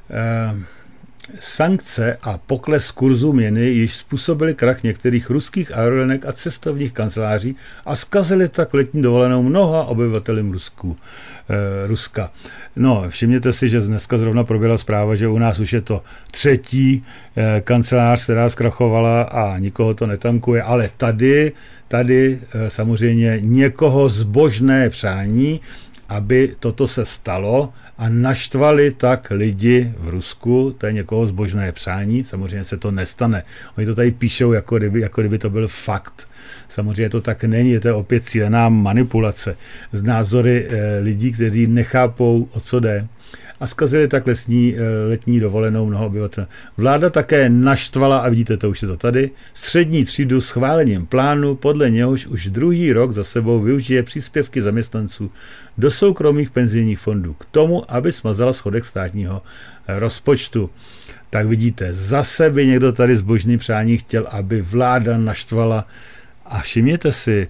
Sankce a pokles kurzu měny již způsobily krach některých ruských aerolinek a cestovních kanceláří a zkazili tak letní dovolenou mnoha obyvatelům Ruska. No, všimněte si, že dneska zrovna proběhla zpráva, že u nás už je to 3. kancelář, která zkrachovala a nikoho to netankuje, ale tady samozřejmě někoho zbožné přání, aby toto se stalo, a naštvali tak lidi v Rusku, to je někoho zbožné přání, samozřejmě se to nestane. Oni to tady píšou, jako kdyby to byl fakt. Samozřejmě to tak není, to je opět cílená manipulace z názory lidí, kteří nechápou, o co jde. A zkazili tak letní dovolenou mnoho obyvatel. Vláda také naštvala, a vidíte, to už je to tady, střední třídu schválením plánu, podle něhož už druhý rok za sebou využije příspěvky zaměstnanců do soukromých penzijních fondů k tomu, aby smazala schodek státního rozpočtu. Tak vidíte, zase by někdo tady zbožný přání chtěl, aby vláda naštvala. A všimněte si,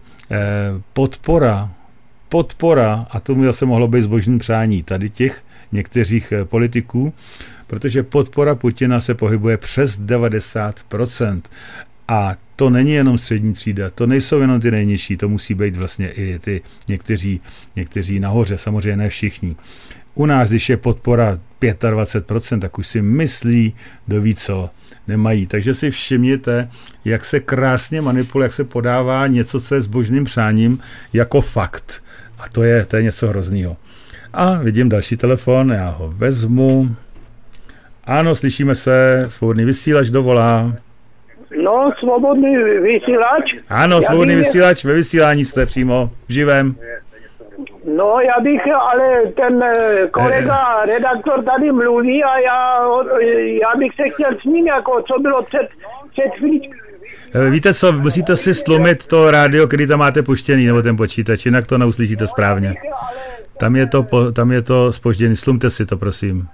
podpora, a tomu zase mohlo být zbožný přání tady těch některých politiků, protože podpora Putina se pohybuje přes 90%. A to není jenom střední třída, to nejsou jenom ty nejnižší, to musí být vlastně i ty někteří nahoře, samozřejmě ne všichni. U nás, když je podpora 25%, tak už si myslí, kdo ví co nemají. Takže si všimněte, jak se krásně manipuluje, jak se podává něco, co je zbožným přáním, jako fakt. A to je něco hroznýho. A vidím další telefon, já ho vezmu. Ano, slyšíme se, svobodný vysílač dovolá. No, svobodný vysílač? Ano, svobodný vysílač, ve vysílání jste přímo v živém. No, já bych, ale ten kolega redaktor tady mluví a já bych se chtěl s ním, jako co bylo před chvíličkou. Víte co, musíte si stlumit to rádio, který tam máte puštěný, nebo ten počítač, jinak to neuslyšíte správně. Tam je to zpožděný, slumte si to, prosím.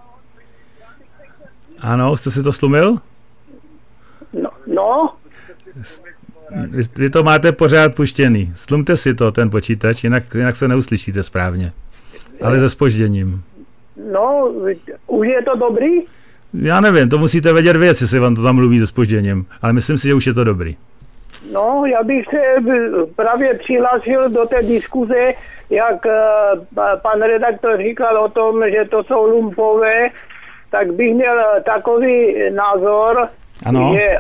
Ano, jste si to slumil? No. Vy to máte pořád puštěný. Slumte si to, ten počítač, jinak se neuslyšíte správně. Ale se zpožděním. No, už je to dobrý? Já nevím, to musíte vědět vy, jestli se vám to tam mluví se zpožděním. Ale myslím si, že už je to dobrý. No, já bych se právě přihlásil do té diskuze, jak pan redaktor říkal o tom, že to jsou lumpové, tak bych měl takový názor, ano. Že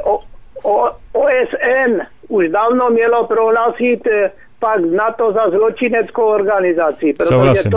OSN už dávno mělo prohlásit pakt NATO za zločineckou organizaci, protože souhlasím.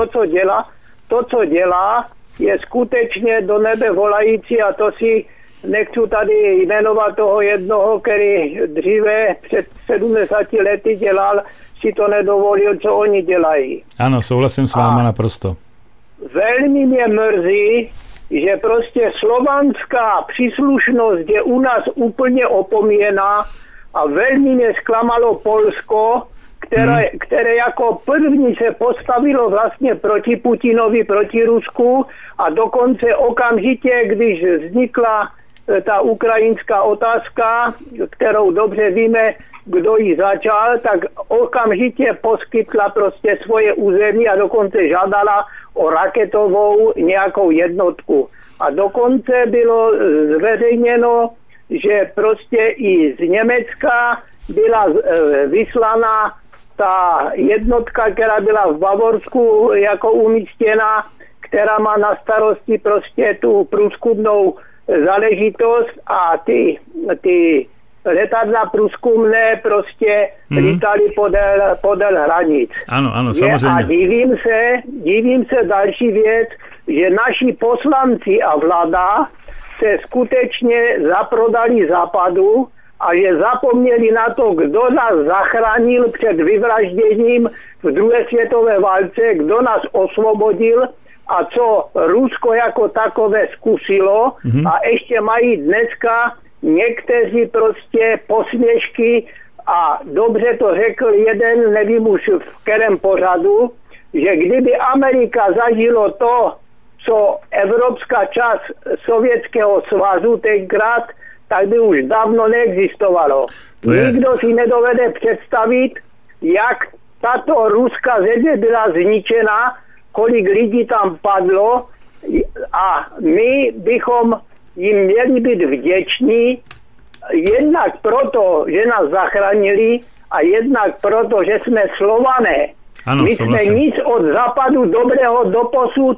to, co dělá, je skutečně do nebe volající a to si nechci tady jmenovat toho jednoho, který dříve před 70 lety dělal, si to nedovolil, co oni dělají. Ano, souhlasím s váma naprosto. Velmi mě mrzí, že prostě slovanská příslušnost je u nás úplně opomíjená a velmi mě zklamalo Polsko, které jako první se postavilo vlastně proti Putinovi, proti Rusku a dokonce okamžitě, když vznikla ta ukrajinská otázka, kterou dobře víme, kdo ji začal, tak okamžitě poskytla prostě svoje území a dokonce žádala o raketovou nějakou jednotku. A dokonce bylo zveřejněno, že prostě i z Německa byla vyslaná ta jednotka, která byla v Bavorsku jako umístěna, která má na starosti prostě tu průzkumnou záležitost a ty letadla průzkumné prostě lítali podél hranic. Ano, samozřejmě. A divím se další věc, že naši poslanci a vláda se skutečně zaprodali Západu a že zapomněli na to, kdo nás zachránil před vyvražděním v druhé světové válce, kdo nás osvobodil a co Rusko jako takové zkusilo a ještě mají dneska někteří prostě posměšky a dobře to řekl jeden, nevím už v kterém pořadu, že kdyby Amerika zažilo to, co evropská část Sovětského svazu tenkrát, tak by už dávno neexistovalo. Nikdo si nedovede představit, jak tato ruská země byla zničena, kolik lidí tam padlo a my bychom jim měli být vděční jednak proto, že nás zachránili a jednak proto, že jsme Slované. Ano, my jsme nic od západu dobrého doposud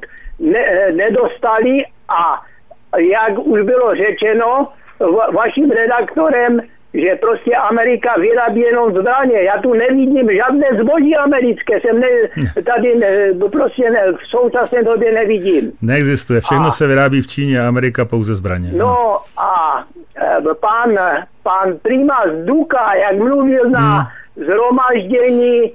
nedostali a jak už bylo řečeno vaším redaktorem, že prostě Amerika vyrábí jenom zbraně. Já tu nevidím žádné zboží americké, v současné době nevidím. Neexistuje, všechno se vyrábí v Číně a Amerika pouze zbraně. No a pan primář Duka, jak mluvil na zhromaždění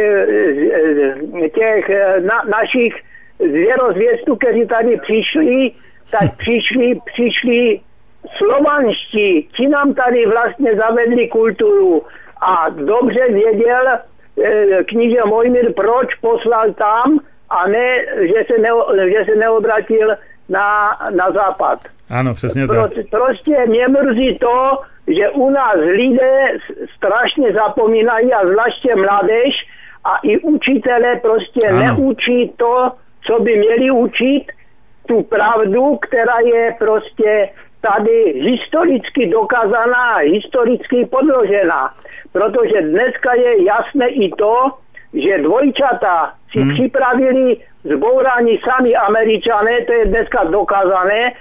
těch našich zvěrozvěstů, kteří tady přišli, tak přišli slovanští, ti nám tady vlastně zavedli kulturu a dobře věděl kníže Mojmír, proč poslal tam a ne, že se neobratil na západ. Ano, přesně tak. Prostě mě mrzí to, že u nás lidé strašně zapomínají a zvláště mládež a i učitelé prostě neučí to, co by měli učit, tu pravdu, která je prostě tady historicky dokázaná, historicky podložená. Protože dneska je jasné i to, že dvojčata si připravili zbourání sami Američané, to je dneska dokázané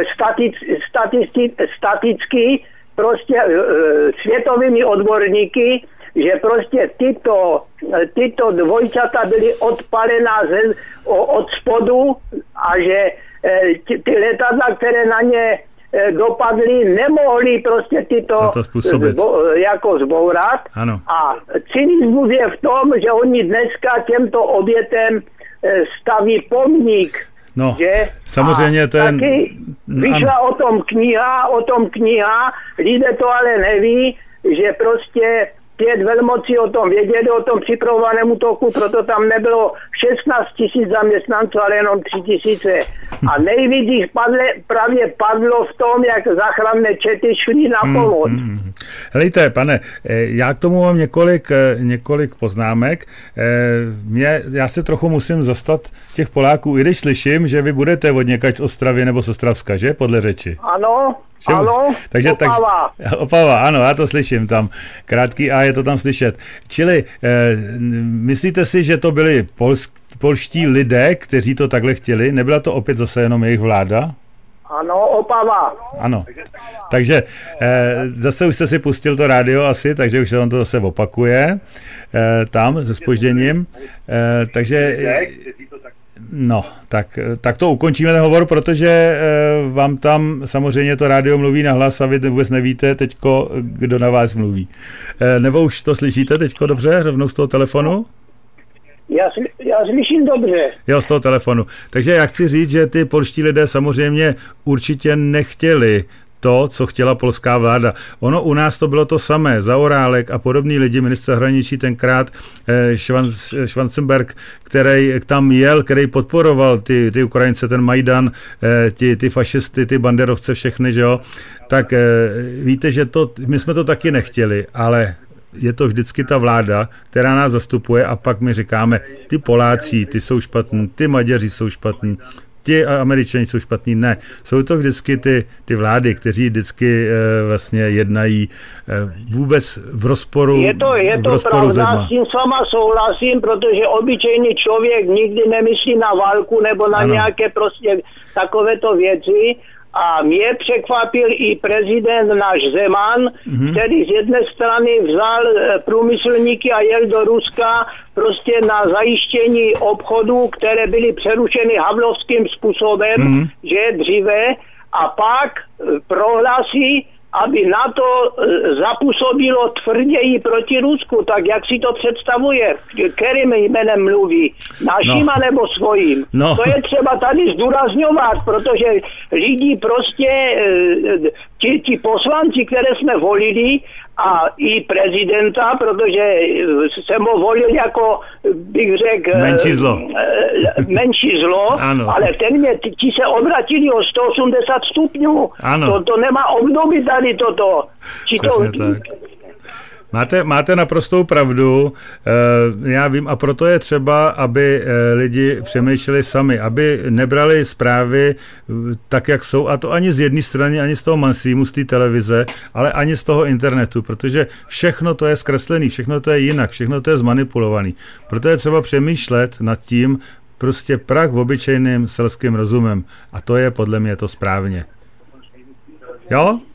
staticky prostě světovými odborníky, že prostě tyto dvojčata byly odpalená od spodu a že ty letadla, které na ně dopadly, nemohli prostě tyto jako zbourat. Ano. A cynismus je v tom, že oni dneska těmto obětem staví pomník. No, že? samozřejmě taky vyšla o tom kniha, lidé to ale neví, že prostě 5 velmocí o tom věděli, o tom připravovaném útoku, proto tam nebylo 16 000 zaměstnanců, ale jenom 3 000. A nejvíc jich právě padlo v tom, jak záchranné čety šly na pomoc. Helejte, pane, já k tomu mám několik poznámek. Já se trochu musím zastat těch Poláků, i když slyším, že vy budete od někač z Ostravy nebo z Ostravska, že? Podle řeči. Ano, takže Opava. Opava, ano, já to slyším tam. Krátký A je to tam slyšet. Čili myslíte si, že to byli polští lidé, kteří to takhle chtěli? Nebyla to opět zase jenom jejich vláda? Ano, Opava. Ano. Takže zase už jste si pustil to rádio asi, takže už se vám to zase opakuje tam se zpožděním. Takže no, tak to ukončíme ten hovor, protože vám tam samozřejmě to rádio mluví nahlas a vy vůbec nevíte teďko, kdo na vás mluví. Nebo už to slyšíte teďko dobře, rovnou z toho telefonu? Já slyším dobře. Jo, z toho telefonu. Takže já chci říct, že ty polští lidé samozřejmě určitě nechtěli to, co chtěla polská vláda. Ono u nás to bylo to samé. Zaorálek a podobní lidi, ministr zahraničí tenkrát, Schwarzenberg, který tam jel, který podporoval ty Ukrajince, ten Majdan, ty fašisty, ty banderovce, všechny, že jo. Tak víte, že my jsme to taky nechtěli, ale je to vždycky ta vláda, která nás zastupuje a pak my říkáme, ty Poláci, ty jsou špatní, ty Maďaři jsou špatní, ti Američani jsou špatní. Ne, jsou to vždycky ty vlády, kteří vždycky vlastně jednají vůbec v rozporu. Je to pravda, s tím s váma souhlasím, protože obyčejný člověk nikdy nemyslí na válku nebo na nějaké prostě takovéto věci. A mě překvapil i prezident náš Zeman, který z jedné strany vzal průmyslníky a jel do Ruska prostě na zajištění obchodů, které byly přerušeny havlovským způsobem, že dříve, a pak prohlásí, aby NATO zapůsobilo tvrději proti Rusku, tak jak si to představuje, kterým jménem mluví, naším nebo svojím. No. To je třeba tady zdůrazňovat, protože lidi prostě, ti poslanci, které jsme volili, a i prezidenta, protože jsem ho volil jako, bych řekl, menší zlo, ale ti se obratili o 180 stupňů. To nemá období tady toto. Máte naprostou pravdu, já vím, a proto je třeba, aby lidi přemýšleli sami, aby nebrali zprávy tak, jak jsou, a to ani z jedné strany, ani z toho mainstreamu, z té televize, ale ani z toho internetu, protože všechno to je zkreslený, všechno to je jinak, všechno to je zmanipulovaný. Proto je třeba přemýšlet nad tím prostě prach obyčejným selským rozumem, a to je podle mě to správně. Jo?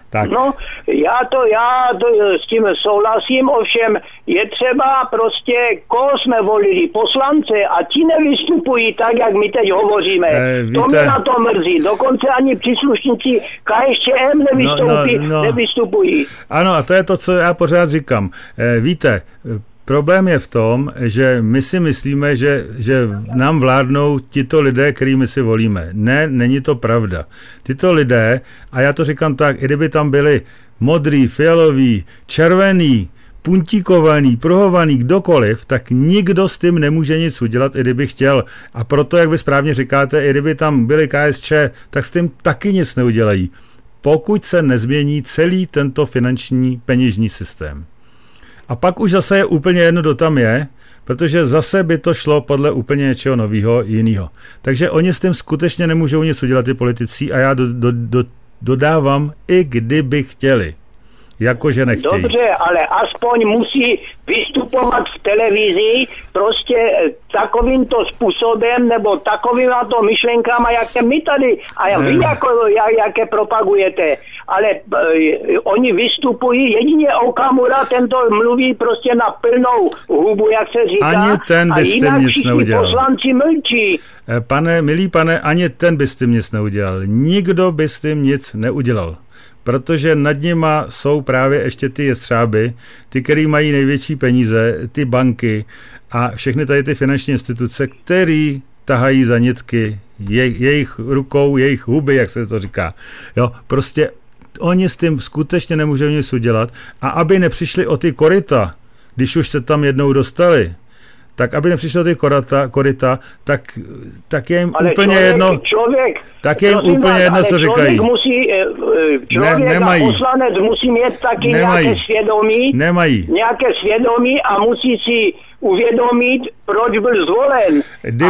Tak. No, já to s tím souhlasím, ovšem je třeba prostě, koho jsme volili, poslance, a ti nevystupují tak, jak my teď hovoříme. To mě na to mrzí, dokonce ani příslušníci KSČM nevystupují. Ano, a to je to, co já pořád říkám. Víte, problém je v tom, že my si myslíme, že nám vládnou tito lidé, kterými si volíme. Ne, není to pravda. Tyto lidé, a já to říkám tak, i kdyby tam byli modrý, fialový, červený, puntíkovaný, pruhovaný, kdokoliv, tak nikdo s tím nemůže nic udělat, i kdyby chtěl. A proto, jak vy správně říkáte, i kdyby tam byli KSČ, tak s tím taky nic neudělají. Pokud se nezmění celý tento finanční peněžní systém. A pak už zase je úplně jedno, kdo tam je, protože zase by to šlo podle úplně něčeho nového, jiného. Takže oni s tím skutečně nemůžou nic udělat, ty politici, a já dodávám, i kdyby chtěli. Jakože nechtějí. Dobře, ale aspoň musí vystupovat v televizi prostě takovýmto způsobem nebo takovýma to myšlenkama, jak my tady, a vy jaké propagujete. Ale oni vystupují, jedině Okamura, tento mluví prostě na plnou hubu, jak se říká. Ani ten byste nic neudělal. Poslanci mlčí. Milý pane, ani ten byste nic neudělal. Nikdo by s tím nic neudělal. Protože nad nima jsou právě ještě ty jestřáby, ty, který mají největší peníze, ty banky a všechny tady ty finanční instituce, který tahají za nitky jejich rukou, jejich huby, jak se to říká. Jo, prostě oni s tím skutečně nemůžou nic udělat, a aby nepřišli o ty koryta, když už se tam jednou dostali, tak aby nepřišlo ty koryta, tak je jim úplně jedno, co říkají. Člověk a poslanec musí mít taky nějaké svědomí a musí si uvědomit, proč byl zvolen.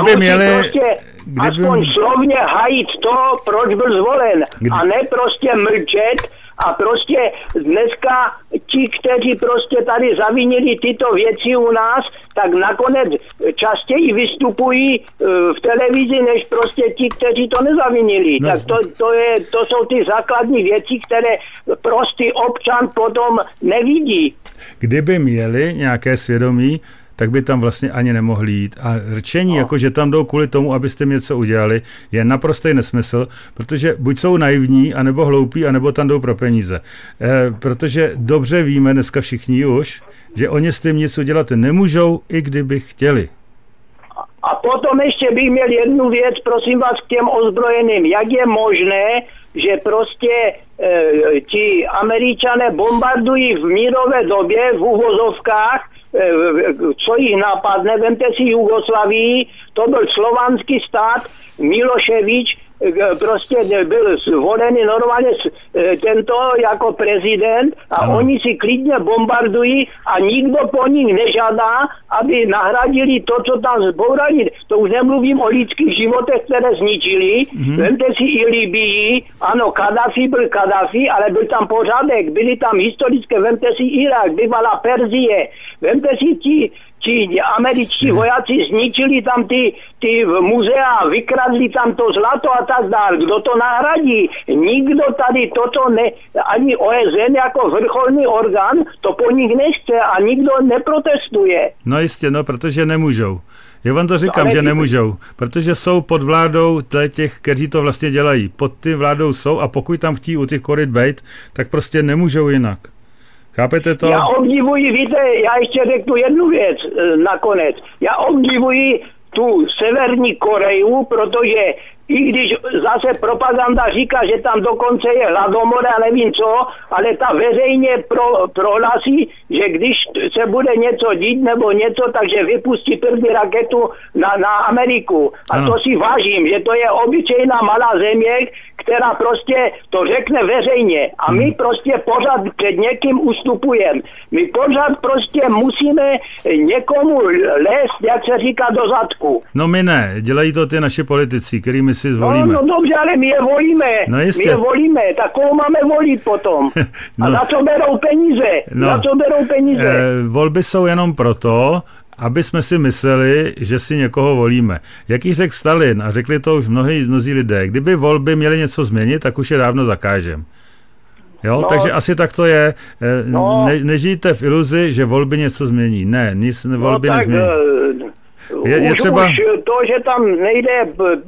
Aspoň slovně hajit to, proč byl zvolen. A ne prostě mlčet. A prostě dneska ti, kteří prostě tady zavinili tyto věci u nás, tak nakonec častěji vystupují v televizi, než prostě ti, kteří to nezavinili. Tak to jsou ty základní věci, které prostý občan potom nevidí. Kdyby měli nějaké svědomí, tak by tam vlastně ani nemohli jít. A řečení, jako že tam jdou kvůli tomu, abyste něco udělali, je naprostý nesmysl, protože buď jsou naivní, anebo hloupí, anebo tam jdou pro peníze. Protože dobře víme dneska všichni už, že oni s tím nic udělat nemůžou, i kdyby chtěli. A potom ještě bych měl jednu věc, prosím vás, k těm ozbrojeným. Jak je možné, že prostě ti Američané bombardují v mírové době v uvozovkách, co jich napadne, vemte si Jugoslavii, to byl slovanský stát, Miloševič prostě byl zvolený normálně tento jako prezident a oni si klidně bombardují a nikdo po nich nežádá, aby nahradili to, co tam zbourali. To už nemluvím o lidských životech, které zničili. Vemte si i Libii, ano, Kaddafi byl Kaddafi, ale byl tam pořádek, byly tam historické, vemte si Irák, bývalá Perzie, vemte si ti američtí vojáci zničili tam ty muzea, vykradli tam to zlato a tak dále. Kdo to nahradí? Nikdo tady toto ani OSN jako vrcholný orgán to po nich nechce a nikdo neprotestuje. No jistě, protože nemůžou. Já vám to říkám, že nemůžou, protože jsou pod vládou těch, kteří to vlastně dělají. Pod ty vládou jsou a pokud tam chtějí u těch koryt bejt, tak prostě nemůžou jinak. Chápete to? Já obdivuji, víte, já ještě řeknu jednu věc nakonec. Já obdivuji tu Severní Koreju, protože i když zase propaganda říká, že tam dokonce je hladomor a nevím co, ale ta veřejně prohlásí, že když se bude něco dít nebo něco, takže vypustí první raketu na Ameriku. A to si vážím, že to je obyčejná malá země, která prostě to řekne veřejně. A my prostě pořád před někým ustupujeme. My pořád prostě musíme někomu lézt, jak se říká, do zadku. No my ne, dělají to ty naši politici, kterými si zvolíme. No dobře, ale my je volíme. No my je volíme, tak koho máme volit potom? A za co berou peníze? Za co berou peníze? Volby jsou jenom proto, aby jsme si mysleli, že si někoho volíme. Jaký řekl Stalin, a řekli to už mnozí lidé, kdyby volby měly něco změnit, tak už je dávno zakážem. Jo, No. takže asi tak to je. No. Nežijte v iluzi, že volby něco změní. Ne, nic volby nezmění. Je třeba... Už to, že tam nejde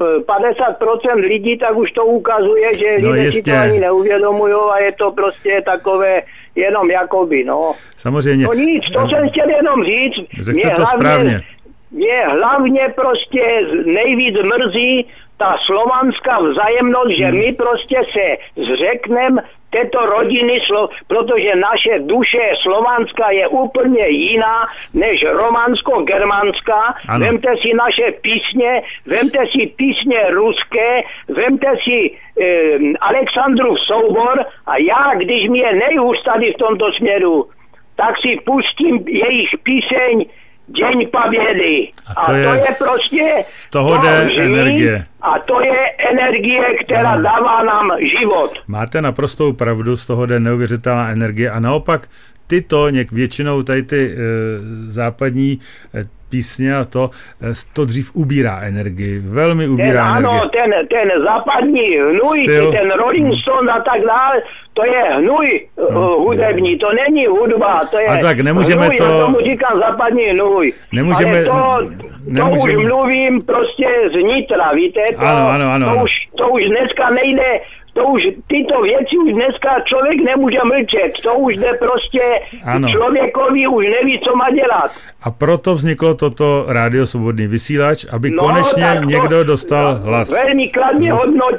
50% lidí, tak už to ukazuje, že lidé si to ani neuvědomují a je to prostě takové jenom jakoby, no. Samozřejmě. No nic, to jsem chtěl jenom říct. Řekte to správně. Mě hlavně prostě nejvíc mrzí ta slovanská vzájemnost, že my prostě se zřekneme této rodiny, protože naše duše slovanská je úplně jiná než románsko-germánská. Vemte si naše písně, vemte si písně ruské, vemte si Alexandrův soubor a já, když mi je nejhůř tady v tomto směru, tak si pustím jejich píseň Deň Pobědy. A to je prostě z toho jde energie. A to je energie, která dává nám život. Máte naprostou pravdu, z toho jde neuvěřitelná energie a naopak většinou tady ty západní písně a to dřív ubírá energii, velmi ubírá energii. Ano, ten západní hnůj, ten Rolling Stone a tak dále, to je hnůj hudební, to není hudba, to je a tak nemůžeme hnůj, já tomu říkám západní hnůj. Nemůžeme, to už mluvím prostě z nitra, víte, to už dneska nejde. Tyto věci už dneska člověk nemůže mlčet. To už jde prostě člověkovi už neví, co má dělat. A proto vzniklo toto Rádio Svobodný vysílač, aby konečně někdo dostal hlas. Velmi kladně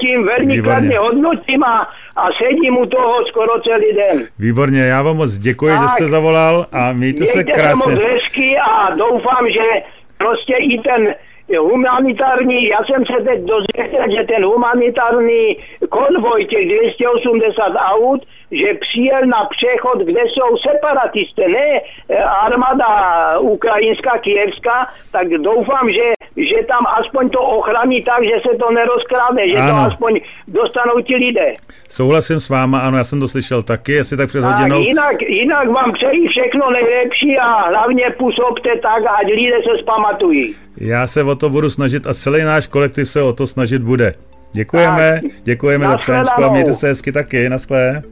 hodnotím a sedím u toho skoro celý den. Výborně, já vám moc děkuji, že jste zavolal a mějte se krásně. Mějte se moc hezky a doufám, že prostě i ten humanitární, já jsem se teď dozvěděl, že ten humanitární konvoj těch 280 aut, že přijel na přechod, kde jsou separatisté, ne armáda ukrajinská, kijevská, tak doufám, že tam aspoň to ochrání tak, že se to nerozkráde, že to aspoň dostanou ti lidé. Souhlasím s váma, ano, já jsem to slyšel taky, asi tak před hodinou. Jinak vám přeji všechno nejlepší a hlavně působte tak, ať lidé se zpamatují. Já se o to budu snažit a celý náš kolektiv se o to snažit bude. Děkujeme za přánečku a mějte se hezky taky, naschle.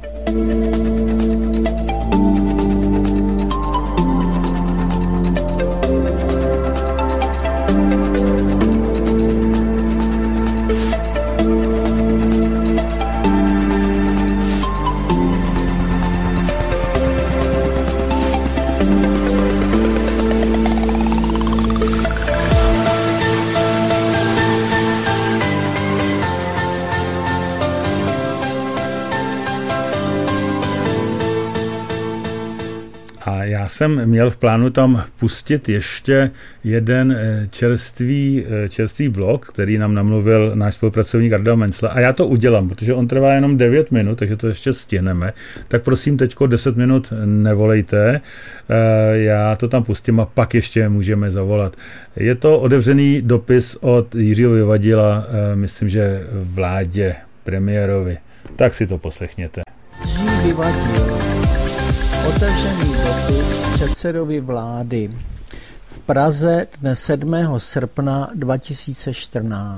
Já jsem měl v plánu tam pustit ještě jeden čerstvý blok, který nám namluvil náš spolupracovník Arda Mencla a já to udělám, protože on trvá jenom 9 minut, takže to ještě stihneme. Tak prosím teďko 10 minut nevolejte, já to tam pustím a pak ještě můžeme zavolat. Je to otevřený dopis od Jiřího Vyvadila, myslím, že vládě, premiérovi. Tak si to poslechněte. Jiří Vyvadil. Otevřený dopis předsedovi vlády v Praze dne 7. srpna 2014.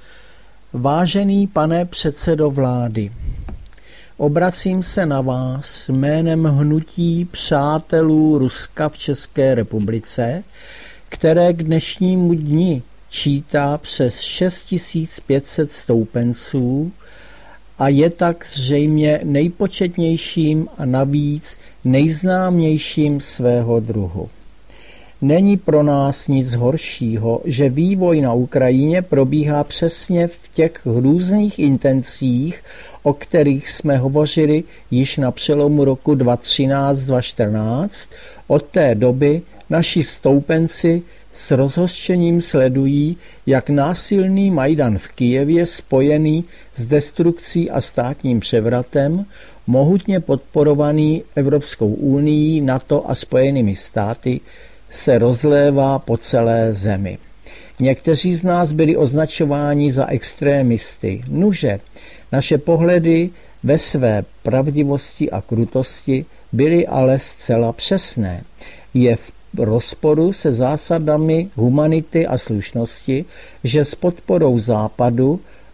Vážený pane předsedo vlády, obracím se na vás jménem hnutí přátelů Ruska v České republice, které k dnešnímu dni čítá přes 6500 stoupenců a je tak zřejmě nejpočetnějším a navíc nejznámějším svého druhu. Není pro nás nic horšího, že vývoj na Ukrajině probíhá přesně v těch hrůzných intencích, o kterých jsme hovořili již na přelomu roku 2013-2014. Od té doby naši stoupenci s rozhořčením sledují, jak násilný Majdan v Kyjevě spojený s destrukcí a státním převratem, mohutně podporovaný Evropskou unií, NATO a Spojenými státy, se rozlévá po celé zemi. Někteří z nás byli označováni za extrémisty. Nuže, naše pohledy ve své pravdivosti a krutosti byly ale zcela přesné. Je v rozporu se zásadami humanity a slušnosti, že s podporou Západu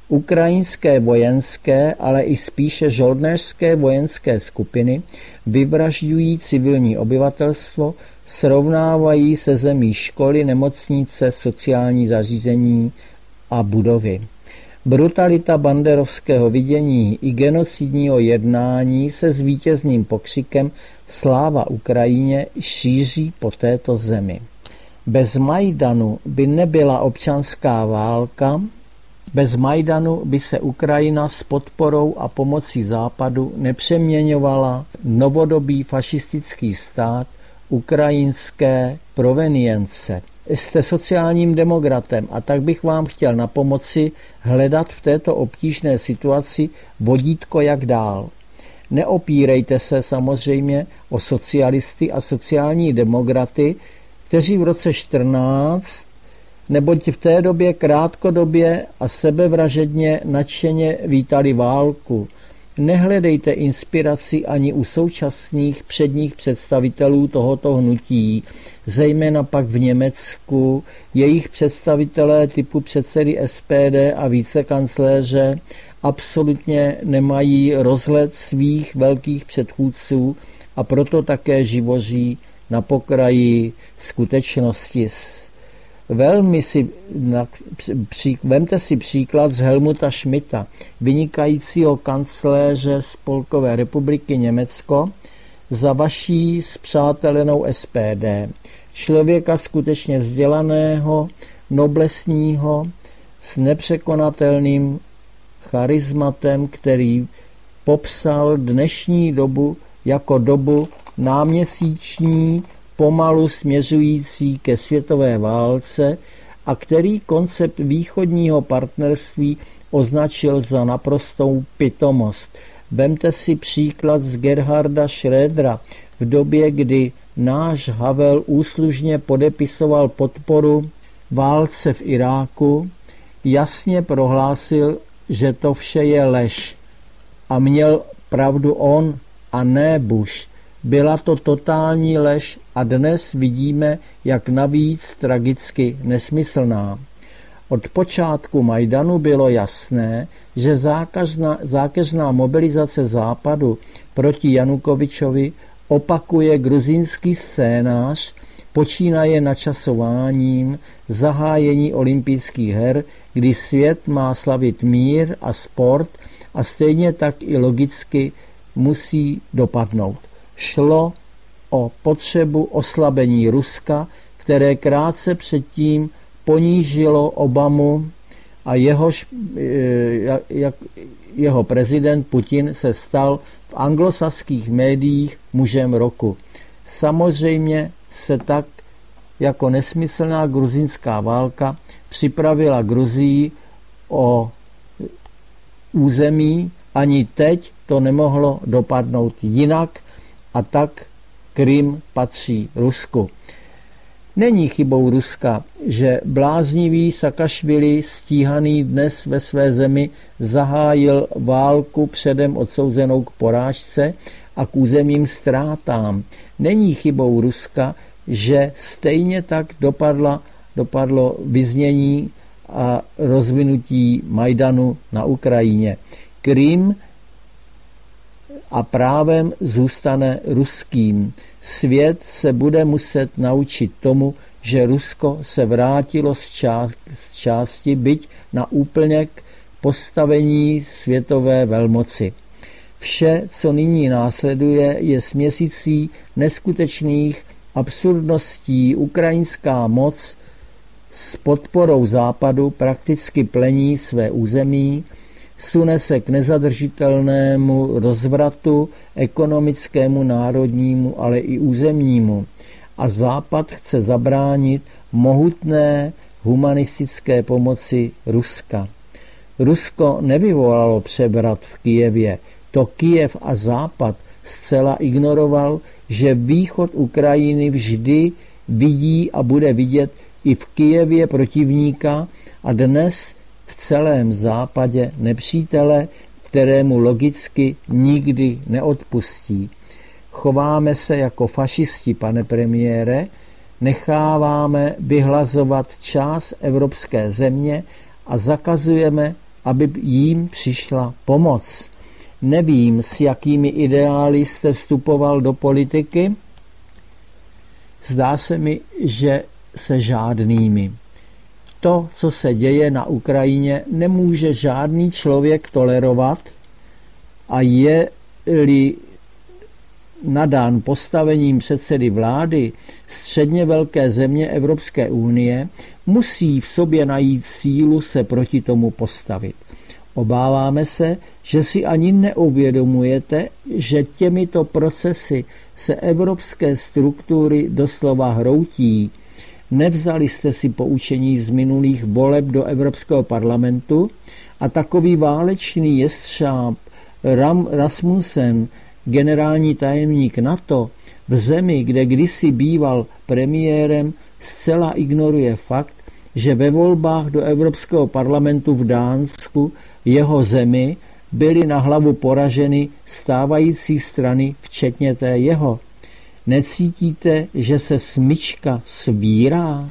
Ukrajinské vojenské, ale i spíše žoldnéřské vojenské skupiny vyvražďují civilní obyvatelstvo, srovnávají se zemí školy, nemocnice, sociální zařízení a budovy. Brutalita banderovského vidění i genocidního jednání se s vítězným pokřikem Sláva Ukrajině šíří po této zemi. Bez Majdanu by nebyla občanská válka, bez Majdanu by se Ukrajina s podporou a pomocí Západu nepřeměňovala novodobý fašistický stát ukrajinské provenience. Jste sociálním demokratem a tak bych vám chtěl napomoci hledat v této obtížné situaci vodítko jak dál. Neopírejte se samozřejmě o socialisty a sociální demokraty, kteří v roce 14, neboť v té době krátkodobě a sebevražedně nadšeně vítali válku. Nehledejte inspiraci ani u současných předních představitelů tohoto hnutí, zejména pak v Německu. Jejich představitelé typu předsedy SPD a vicekancléře absolutně nemají rozhled svých velkých předchůdců a proto také živoří na pokraji skutečnosti. Vemte si příklad z Helmuta Schmidta, vynikajícího kancléře Spolkové republiky Německo, za vaší spřátelenou SPD. Člověka skutečně vzdělaného, noblesního, s nepřekonatelným charizmatem, který popsal dnešní dobu jako dobu náměsíční, pomalu směřující ke světové válce a který koncept východního partnerství označil za naprostou pitomost. Vemte si příklad z Gerharda Schrödera. V době, kdy náš Havel úslužně podepisoval podporu válce v Iráku, jasně prohlásil, že to vše je lež. A měl pravdu on a ne Bush. Byla to totální lež a dnes vidíme, jak navíc tragicky nesmyslná. Od počátku Majdanu bylo jasné, že zákeřná mobilizace Západu proti Janukovičovi opakuje gruzínský scénář, počínaje načasováním zahájení olympijských her, kdy svět má slavit mír a sport a stejně tak i logicky musí dopadnout. Šlo o potřebu oslabení Ruska, které krátce předtím ponížilo Obamu a jeho prezident Putin se stal v anglosaských médiích mužem roku. Samozřejmě se tak jako nesmyslná gruzínská válka připravila Gruzii o území, ani teď to nemohlo dopadnout jinak a tak Krym patří Rusku. Není chybou Ruska, že bláznivý Saakašvili, stíhaný dnes ve své zemi, zahájil válku předem odsouzenou k porážce a k územním ztrátám. Není chybou Ruska, že stejně tak dopadlo vyznění a rozvinutí Majdanu na Ukrajině. Krym a právem zůstane ruským. Svět se bude muset naučit tomu, že Rusko se vrátilo z části, byť na úplněk postavení světové velmoci. Vše, co nyní následuje, je směsicí neskutečných absurdností. Ukrajinská moc s podporou Západu prakticky plení své území, sune se k nezadržitelnému rozvratu ekonomickému, národnímu, ale i územnímu. A Západ chce zabránit mohutné humanistické pomoci Ruska. Rusko nevyvolalo převrat v Kyjevě. To Kyjev a Západ zcela ignoroval, že východ Ukrajiny vždy vidí a bude vidět i v Kyjevě protivníka a dnes v celém Západě nepřítele, kterému logicky nikdy neodpustí. Chováme se jako fašisti, pane premiére, necháváme vyhlazovat část evropské země a zakazujeme aby jim přišla pomoc. Nevím, s jakými ideály jste vstupoval do politiky. Zdá se mi, že se žádnými. To, co se děje na Ukrajině, nemůže žádný člověk tolerovat a je-li nadán postavením předsedy vlády středně velké země Evropské unie, musí v sobě najít sílu se proti tomu postavit. Obáváme se, že si ani neuvědomujete, že těmito procesy se evropské struktury doslova hroutí. Nevzali jste si poučení z minulých voleb do Evropského parlamentu a takový válečný jestřáb Rasmussen, generální tajemník NATO, v zemi, kde kdysi býval premiérem, zcela ignoruje fakt, že ve volbách do Evropského parlamentu v Dánsku jeho zemi byly na hlavu poraženy stávající strany, včetně té jeho. Necítíte, že se smyčka svírá?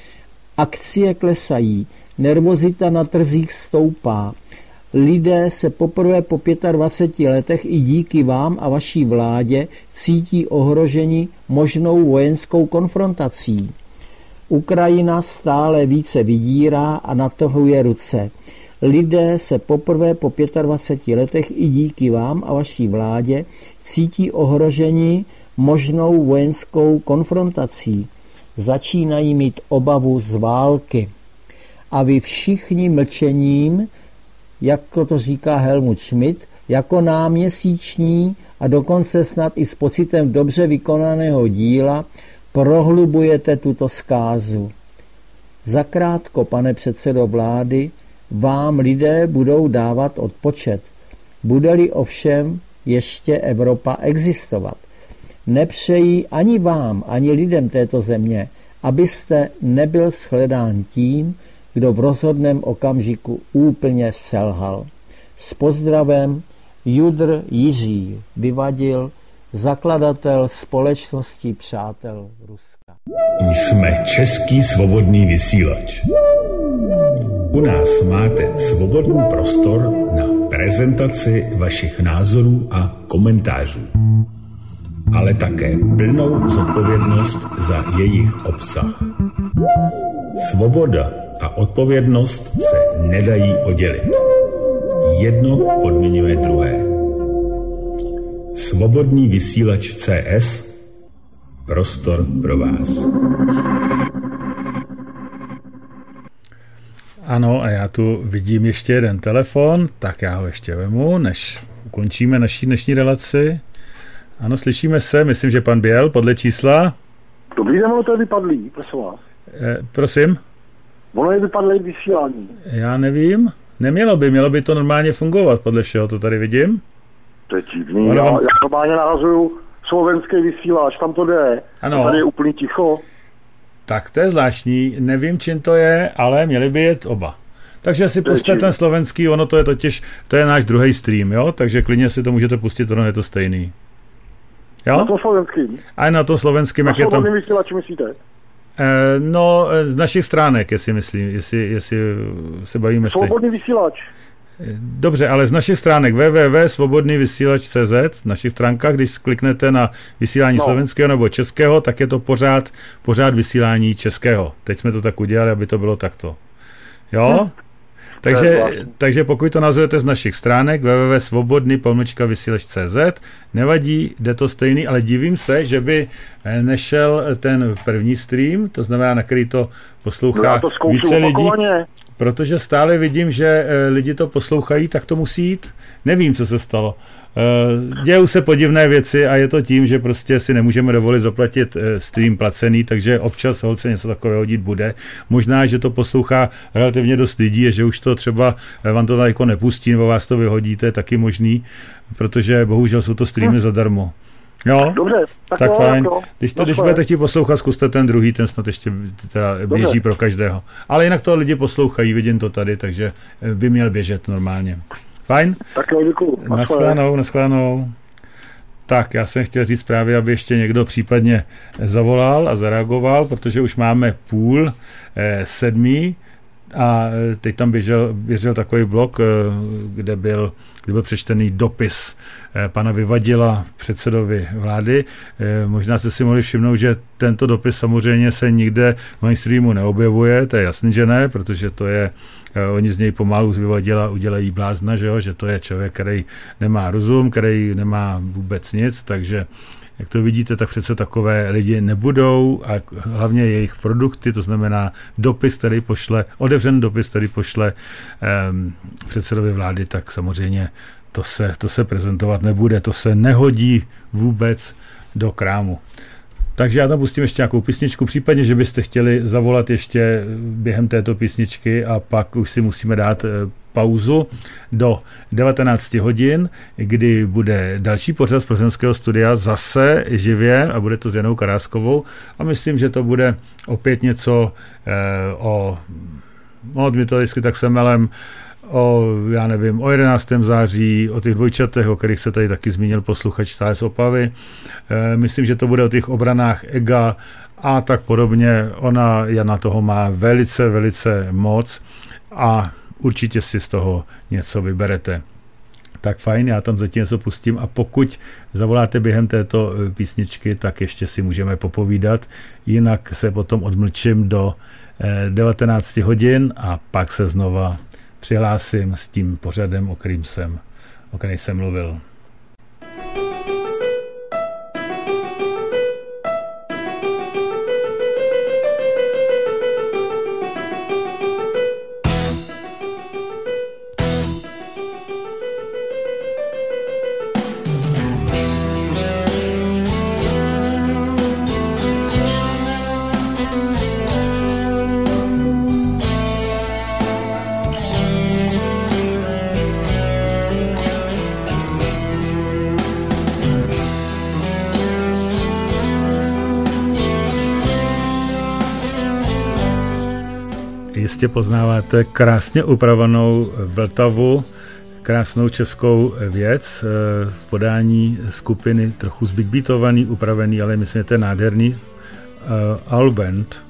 Akcie klesají, nervozita na trzích stoupá. Lidé se poprvé po 25 letech i díky vám a vaší vládě cítí ohroženi možnou vojenskou konfrontací. Ukrajina stále více vydírá a natahuje ruce. Lidé se poprvé po 25 letech i díky vám a vaší vládě cítí ohroženi možnou vojenskou konfrontací. Začínají mít obavu z války. A vy všichni mlčením, jako to říká Helmut Schmidt, jako náměsíční a dokonce snad i s pocitem dobře vykonaného díla prohlubujete tuto zkázu. Zakrátko, pane předsedo vlády, vám lidé budou dávat odpočet. Bude-li ovšem ještě Evropa existovat. Nepřeji ani vám, ani lidem této země, abyste nebyl shledán tím, kdo v rozhodném okamžiku úplně selhal. S pozdravem Judr Jiří Vyvadil, zakladatel společnosti Přátel Ruska. Jsme Český svobodný vysílač. U nás máte svobodný prostor na prezentaci vašich názorů a komentářů, ale také plnou zodpovědnost za jejich obsah. Svoboda a odpovědnost se nedají oddělit. Jedno podmiňuje druhé. Svobodný vysílač CS, prostor pro vás. Ano, a já tu vidím ještě jeden telefon, tak já ho ještě vemu, než ukončíme naší dnešní relaci. Ano, slyšíme se, myslím, že pan Běl, podle čísla. Dobrý den, ono to je vypadlý, prosím vás. Prosím? Ono je vypadlý vysílání. Já nevím, mělo by to normálně fungovat, podle všeho to tady vidím. To je divný, já normálně nahrazuju slovenský vysílač, tam to jde. Ano. Tady je úplně ticho. Tak to je zvláštní, nevím, čím to je, ale měli by jet oba. Takže si pusťte ten slovenský, ono to je totiž, to je náš druhý stream, jo? Takže klidně si to můžete pustit, ono je to stejný. Jo? Na tom slovenským? A na tom slovenským, jak je tam... Na svobodný vysílač myslíte? No, z našich stránek, jestli se bavíme... Svobodný vysílač. Dobře, ale z našich stránek www.svobodnyvysílač.cz, v našich stránkách, když kliknete na vysílání slovenského nebo českého, tak je to pořád vysílání českého. Teď jsme to tak udělali, aby to bylo takto. Jo? Takže pokud to nazvete z našich stránek www.svobodny-vysílač.cz, nevadí, jde to stejný, ale divím se, že by nešel ten první stream, to znamená, na který to poslouchá více lidí. Protože stále vidím, že lidi to poslouchají, tak to musí jít. Nevím, co se stalo. Dějou se podivné věci a je to tím, že prostě si nemůžeme dovolit zaplatit stream placený, takže občas holce něco takového dít bude. Možná, že to poslouchá relativně dost lidí a že už to třeba vám to jako nepustí nebo vás to vyhodí, to je taky možný, protože bohužel jsou to streamy zadarmo. Jo? Dobře, tak fajn. Když budete chtít poslouchat, zkuste ten druhý, ten snad ještě teda běží pro každého. Ale jinak to lidi poslouchají, vidím to tady, takže by měl běžet normálně. Fajn? Tak jo, děkuju. Naschledanou. Tak, já jsem chtěl říct právě, aby ještě někdo případně zavolal a zareagoval, protože už máme 6:30. A teď tam běžel takový blog, kde byl přečtený dopis pana Vyvadila, předsedovi vlády. Možná jste si mohli všimnout, že tento dopis samozřejmě se nikde v mainstreamu neobjevuje, to je jasný, že ne, protože to je, oni z něj pomalu z Vyvadila udělají blázna, že to je člověk, který nemá rozum, který nemá vůbec nic, takže jak to vidíte, tak přece takové lidi nebudou a hlavně jejich produkty, to znamená otevřený dopis, který pošle předsedovi vlády, tak samozřejmě to se prezentovat nebude, to se nehodí vůbec do krámu. Takže já tam pustím ještě nějakou písničku, případně, že byste chtěli zavolat ještě během této písničky a pak už si musíme dát pauzu do 19 hodin, kdy bude další pořad z plzeňského studia zase živě a bude to s Janou Karáskovou a myslím, že to bude opět něco my to vždycky tak semelem o 11. září, o těch dvojčatech, o kterých se tady taky zmínil posluchač stále z Opavy. Myslím, že to bude o těch obranách EGA a tak podobně. Jana toho má velice, velice moc a určitě si z toho něco vyberete. Tak fajn, já tam zatím něco pustím a pokud zavoláte během této písničky, tak ještě si můžeme popovídat, jinak se potom odmlčím do 19 hodin a pak se znova přihlásím s tím pořadem, o kterém jsem mluvil. Jistě poznáváte krásně upravenou Vltavu, krásnou českou věc v podání skupiny trochu zbigbeatovaný, upravený, ale myslím, že to je nádherný All Band.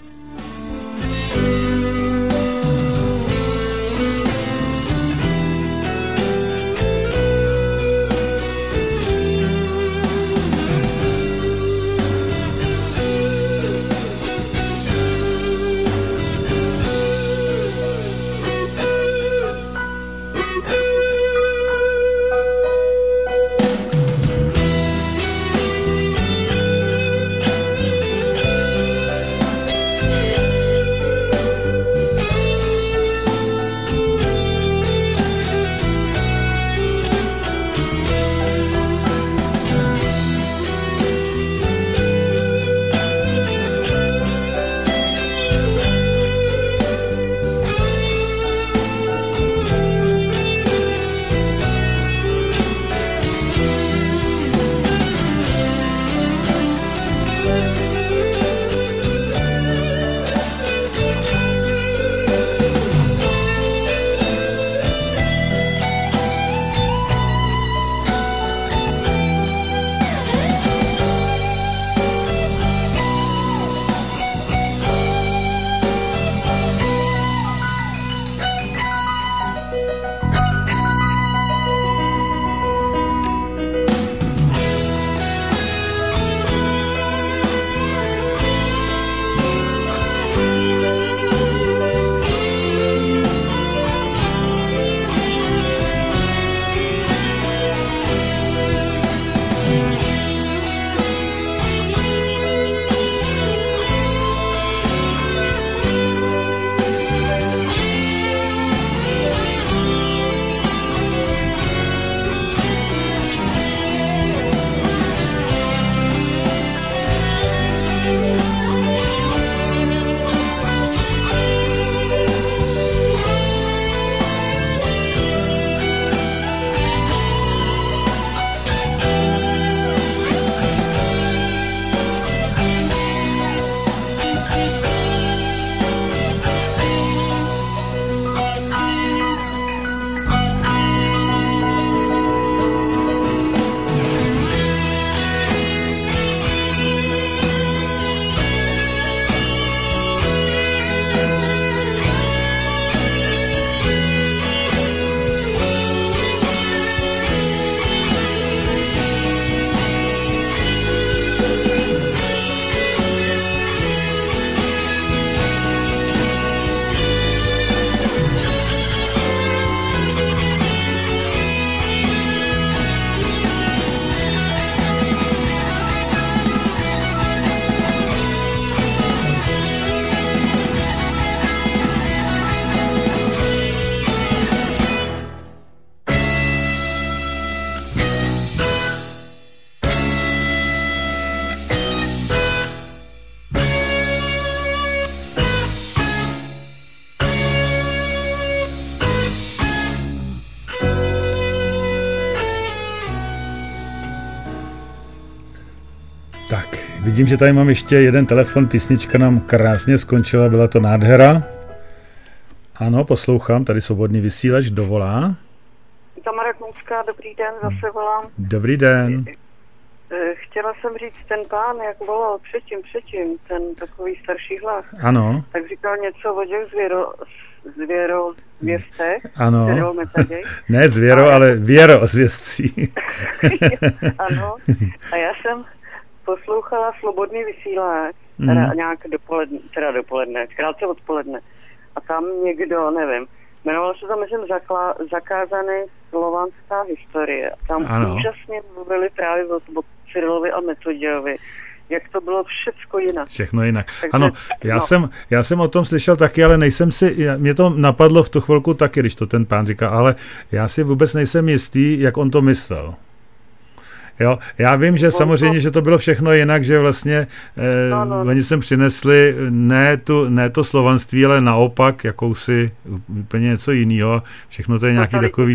vidím, že tady mám ještě jeden telefon, písnička nám krásně skončila, byla to nádhera. Ano, poslouchám, tady svobodný vysílač, dovolá. Tamara Kounská, dobrý den, zase volám. Dobrý den. Chtěla jsem říct, ten pán, jak volal předtím, ten takový starší hlas, ano. Tak říkal něco o těch zvěrozvěstech. Ano. Ne zvěro, ale věrozvěstcí. Ano. A já jsem poslouchala Slobodný vysílač, teda nějak dopoledne, krátce odpoledne. A tam někdo, nevím, jmenoval se to, myslím, Zakázaný slovanská historie. Tam úžasně mluvili právě o Cyrilovi a Metodějovi, jak to bylo všecko jinak. Všechno jinak. Takže, ano, já jsem o tom slyšel taky, ale nejsem si, mě to napadlo v tu chvilku taky, když to ten pán říká, ale já si vůbec nejsem jistý, jak on to myslel. Jo, já vím, že samozřejmě, že to bylo všechno jinak, že vlastně oni sem přinesli ne to slovanství, ale naopak jakousi úplně něco jiného. Všechno to je nějaký takový...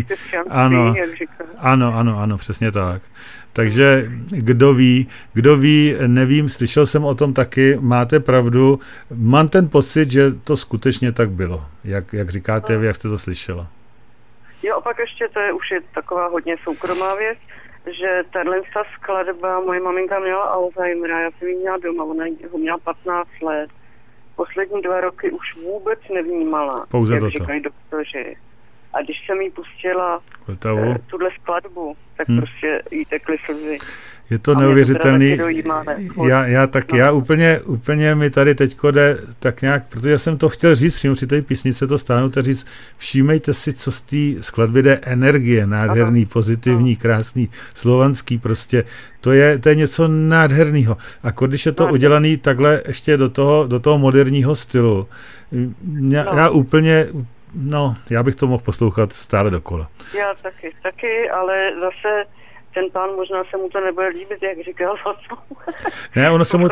Ano, přesně tak. Takže kdo ví, nevím, slyšel jsem o tom taky, máte pravdu, mám ten pocit, že to skutečně tak bylo, jak říkáte vy, jak jste to slyšela. Jo, opak ještě to je už taková hodně soukromá věc, že tahle skladba, moje maminka měla Alzheimera, já jsem ji měla doma, ona ho měla 15 let. Poslední 2 roky už vůbec nevnímala, pouze jak toto. Říkají doktoři. A když jsem jí pustila tuhle skladbu, tak prostě jí tekly slzy. Je to neuvěřitelný. Já úplně mi tady teďko jde tak nějak, protože jsem to chtěl říct přímo při té písnice to stáhnout a říct, všímejte si, co z té skladby jde energie, nádherný, pozitivní, krásný, slovanský prostě, to je něco nádherného. A když je to udělaný takhle ještě do toho moderního stylu, já úplně, já bych to mohl poslouchat stále dokola. Já taky, ale zase ten pán, možná se mu to nebude líbit, jak říkal Vacu. Ne, ono se mu...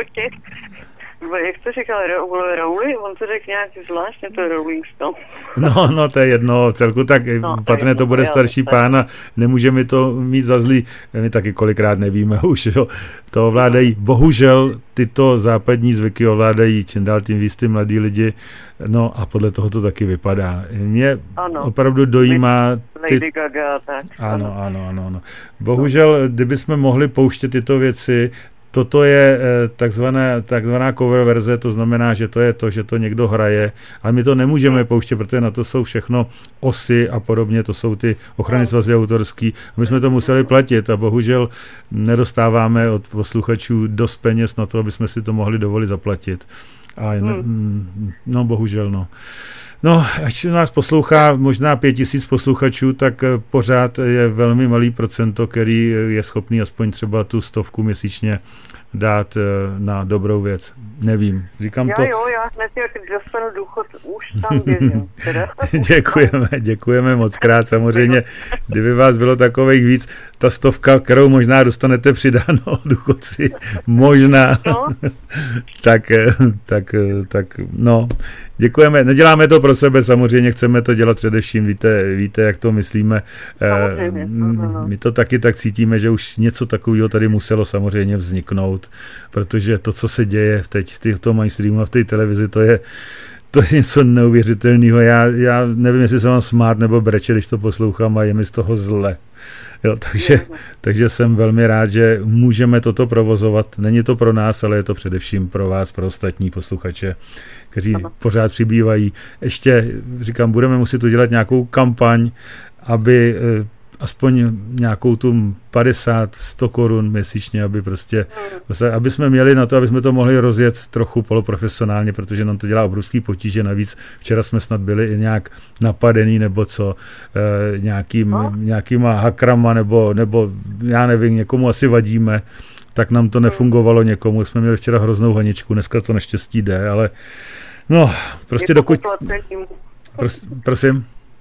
Jak to říkal, Rowling? On to řekl nějak zvláštně, to je Rolling Stone. No, to je jedno celku, tak patrně to bude starší pán a nemůžeme to mít za zlý. My taky kolikrát nevíme už, jo. To ovládají, bohužel tyto západní zvyky ovládají čím dál tím víc ty mladí lidi, no a podle toho to taky vypadá. Mě opravdu dojímá... Lady Gaga, tak. Ano. Bohužel, kdybychom mohli pouštět tyto věci, toto je takzvaná cover verze, to znamená, že to je to, že to někdo hraje, ale my to nemůžeme pouštět, protože na to jsou všechno osy a podobně, to jsou ty ochrany svazy autorský. My jsme to museli platit a bohužel nedostáváme od posluchačů dost peněz na to, aby jsme si to mohli dovolit zaplatit. A bohužel. No, až nás poslouchá možná 5000 posluchačů, tak pořád je velmi malý procento, který je schopný aspoň třeba tu 100 měsíčně dát na dobrou věc. Nevím, říkám to. Já hned jak dostanu důchod, už tam běžím. Děkujeme moc krát. Samozřejmě, kdyby vás bylo takových víc, ta 100, kterou možná dostanete přidáno důchodci, možná. tak, děkujeme. Neděláme to pro sebe, samozřejmě chceme to dělat především, víte, jak to myslíme. My to taky tak cítíme, že už něco takového tady muselo samozřejmě vzniknout, protože to, co se děje teď v tom mainstreamu a v té televizi, to je něco neuvěřitelného. Já nevím, jestli se vám smát nebo breče, když to poslouchám a je mi z toho zle. Jo, takže jsem velmi rád, že můžeme toto provozovat. Není to pro nás, ale je to především pro vás, pro ostatní posluchače, kteří pořád přibývají. Ještě, říkám, budeme muset udělat nějakou kampaň, aby aspoň nějakou tu 50-100 korun měsíčně, aby jsme měli na to, aby jsme to mohli rozjet trochu poloprofesionálně, protože nám to dělá obrovský potíže. Navíc včera jsme snad byli i nějak napadený nebo co, nějakýma hakrama nebo já nevím, někomu asi vadíme, tak nám to nefungovalo někomu. Jsme měli včera hroznou honičku, dneska to naštěstí jde, ale prostě dokud... Prosím?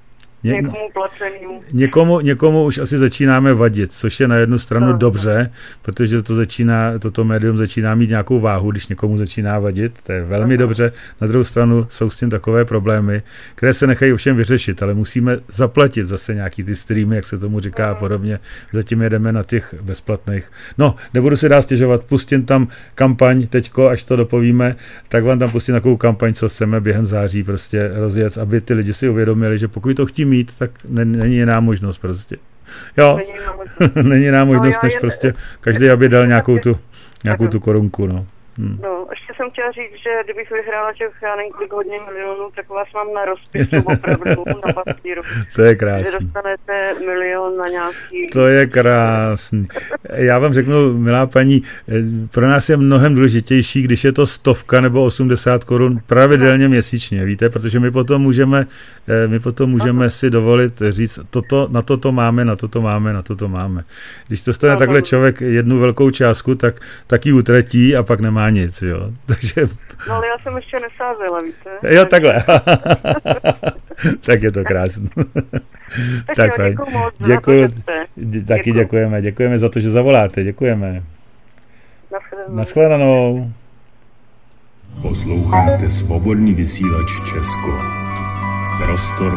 někomu placeným. Někomu už asi začínáme vadit, což je na jednu stranu dobře, protože toto médium začíná mít nějakou váhu, když někomu začíná vadit, to je velmi dobře. Na druhou stranu jsou s tím takové problémy, které se nechají ovšem vyřešit, ale musíme zaplatit zase nějaký ty streamy, jak se tomu říká a podobně. Zatím jedeme na těch bezplatných. No, nebudu si dál stěžovat, pustím tam kampaň teďko, až to dopovíme, tak vám tam pustím takovou kampaň, co chceme během září prostě rozjet, aby ty lidi si uvědomili, že pokud to chtí mít, tak není jiná možnost prostě. Jo, není jiná možnost, než prostě každý, aby dal nějakou tu korunku, no. No, ještě jsem chtěla říct, že kdybych vyhrála těch, já nevím, kolik hodně milionů, tak vás mám na rozpisu opravdu na papíru. To je krásný. Že dostanete milion na nějaký... To je krásný. Já vám řeknu, milá paní, pro nás je mnohem důležitější, když je to 100 nebo 80 korun pravidelně měsíčně, víte, protože my potom můžeme si dovolit říct, na toto máme. Když dostane takhle člověk jednu velkou částku, tak ji utratí a pak nemá nic, jo. Takže... No ale já jsem ještě nesázela, víte? Jo, takhle. Tak je to krásné. Tak fajn. Děkuju. Taky děkujeme za to, že zavoláte. Děkujeme. Naschledanou. Posloucháte Svobodný vysílač Česko. Prostor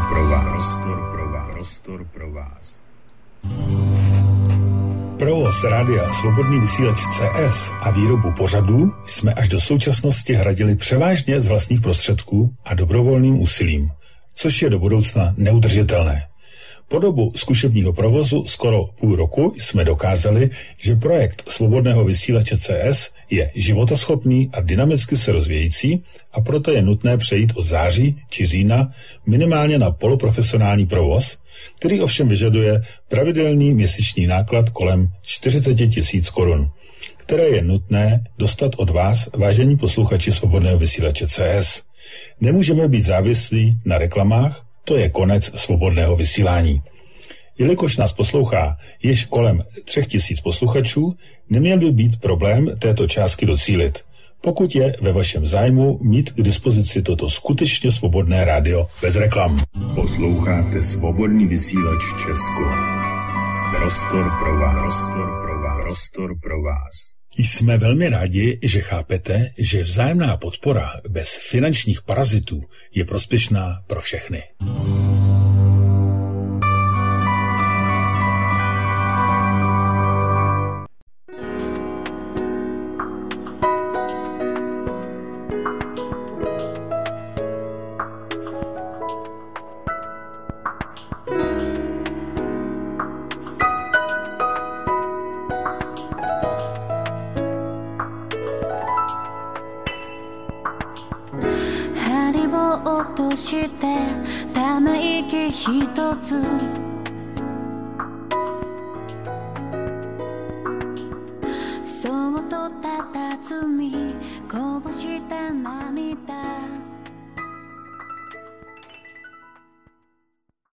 pro vás. Provoz rádia Svobodný vysílač CS a výrobu pořadů jsme až do současnosti hradili převážně z vlastních prostředků a dobrovolným úsilím, což je do budoucna neudržitelné. Po dobu zkušebního provozu skoro půl roku jsme dokázali, že projekt Svobodného vysílače CS je životaschopný a dynamicky se rozvíjející a proto je nutné přejít od září či října minimálně na poloprofesionální provoz, který ovšem vyžaduje pravidelný měsíční náklad kolem 40 000 korun, které je nutné dostat od vás, vážení posluchači Svobodného vysílače CS. Nemůžeme být závislí na reklamách, to je konec svobodného vysílání. Jelikož nás poslouchá již kolem 3000 posluchačů, neměl by být problém této částky docílit, pokud je ve vašem zájmu mít k dispozici toto skutečně svobodné rádio bez reklam. Posloucháte Svobodný vysílač Česko. Prostor pro vás. Jsme velmi rádi, že chápete, že vzájemná podpora bez finančních parazitů je prospěšná pro všechny.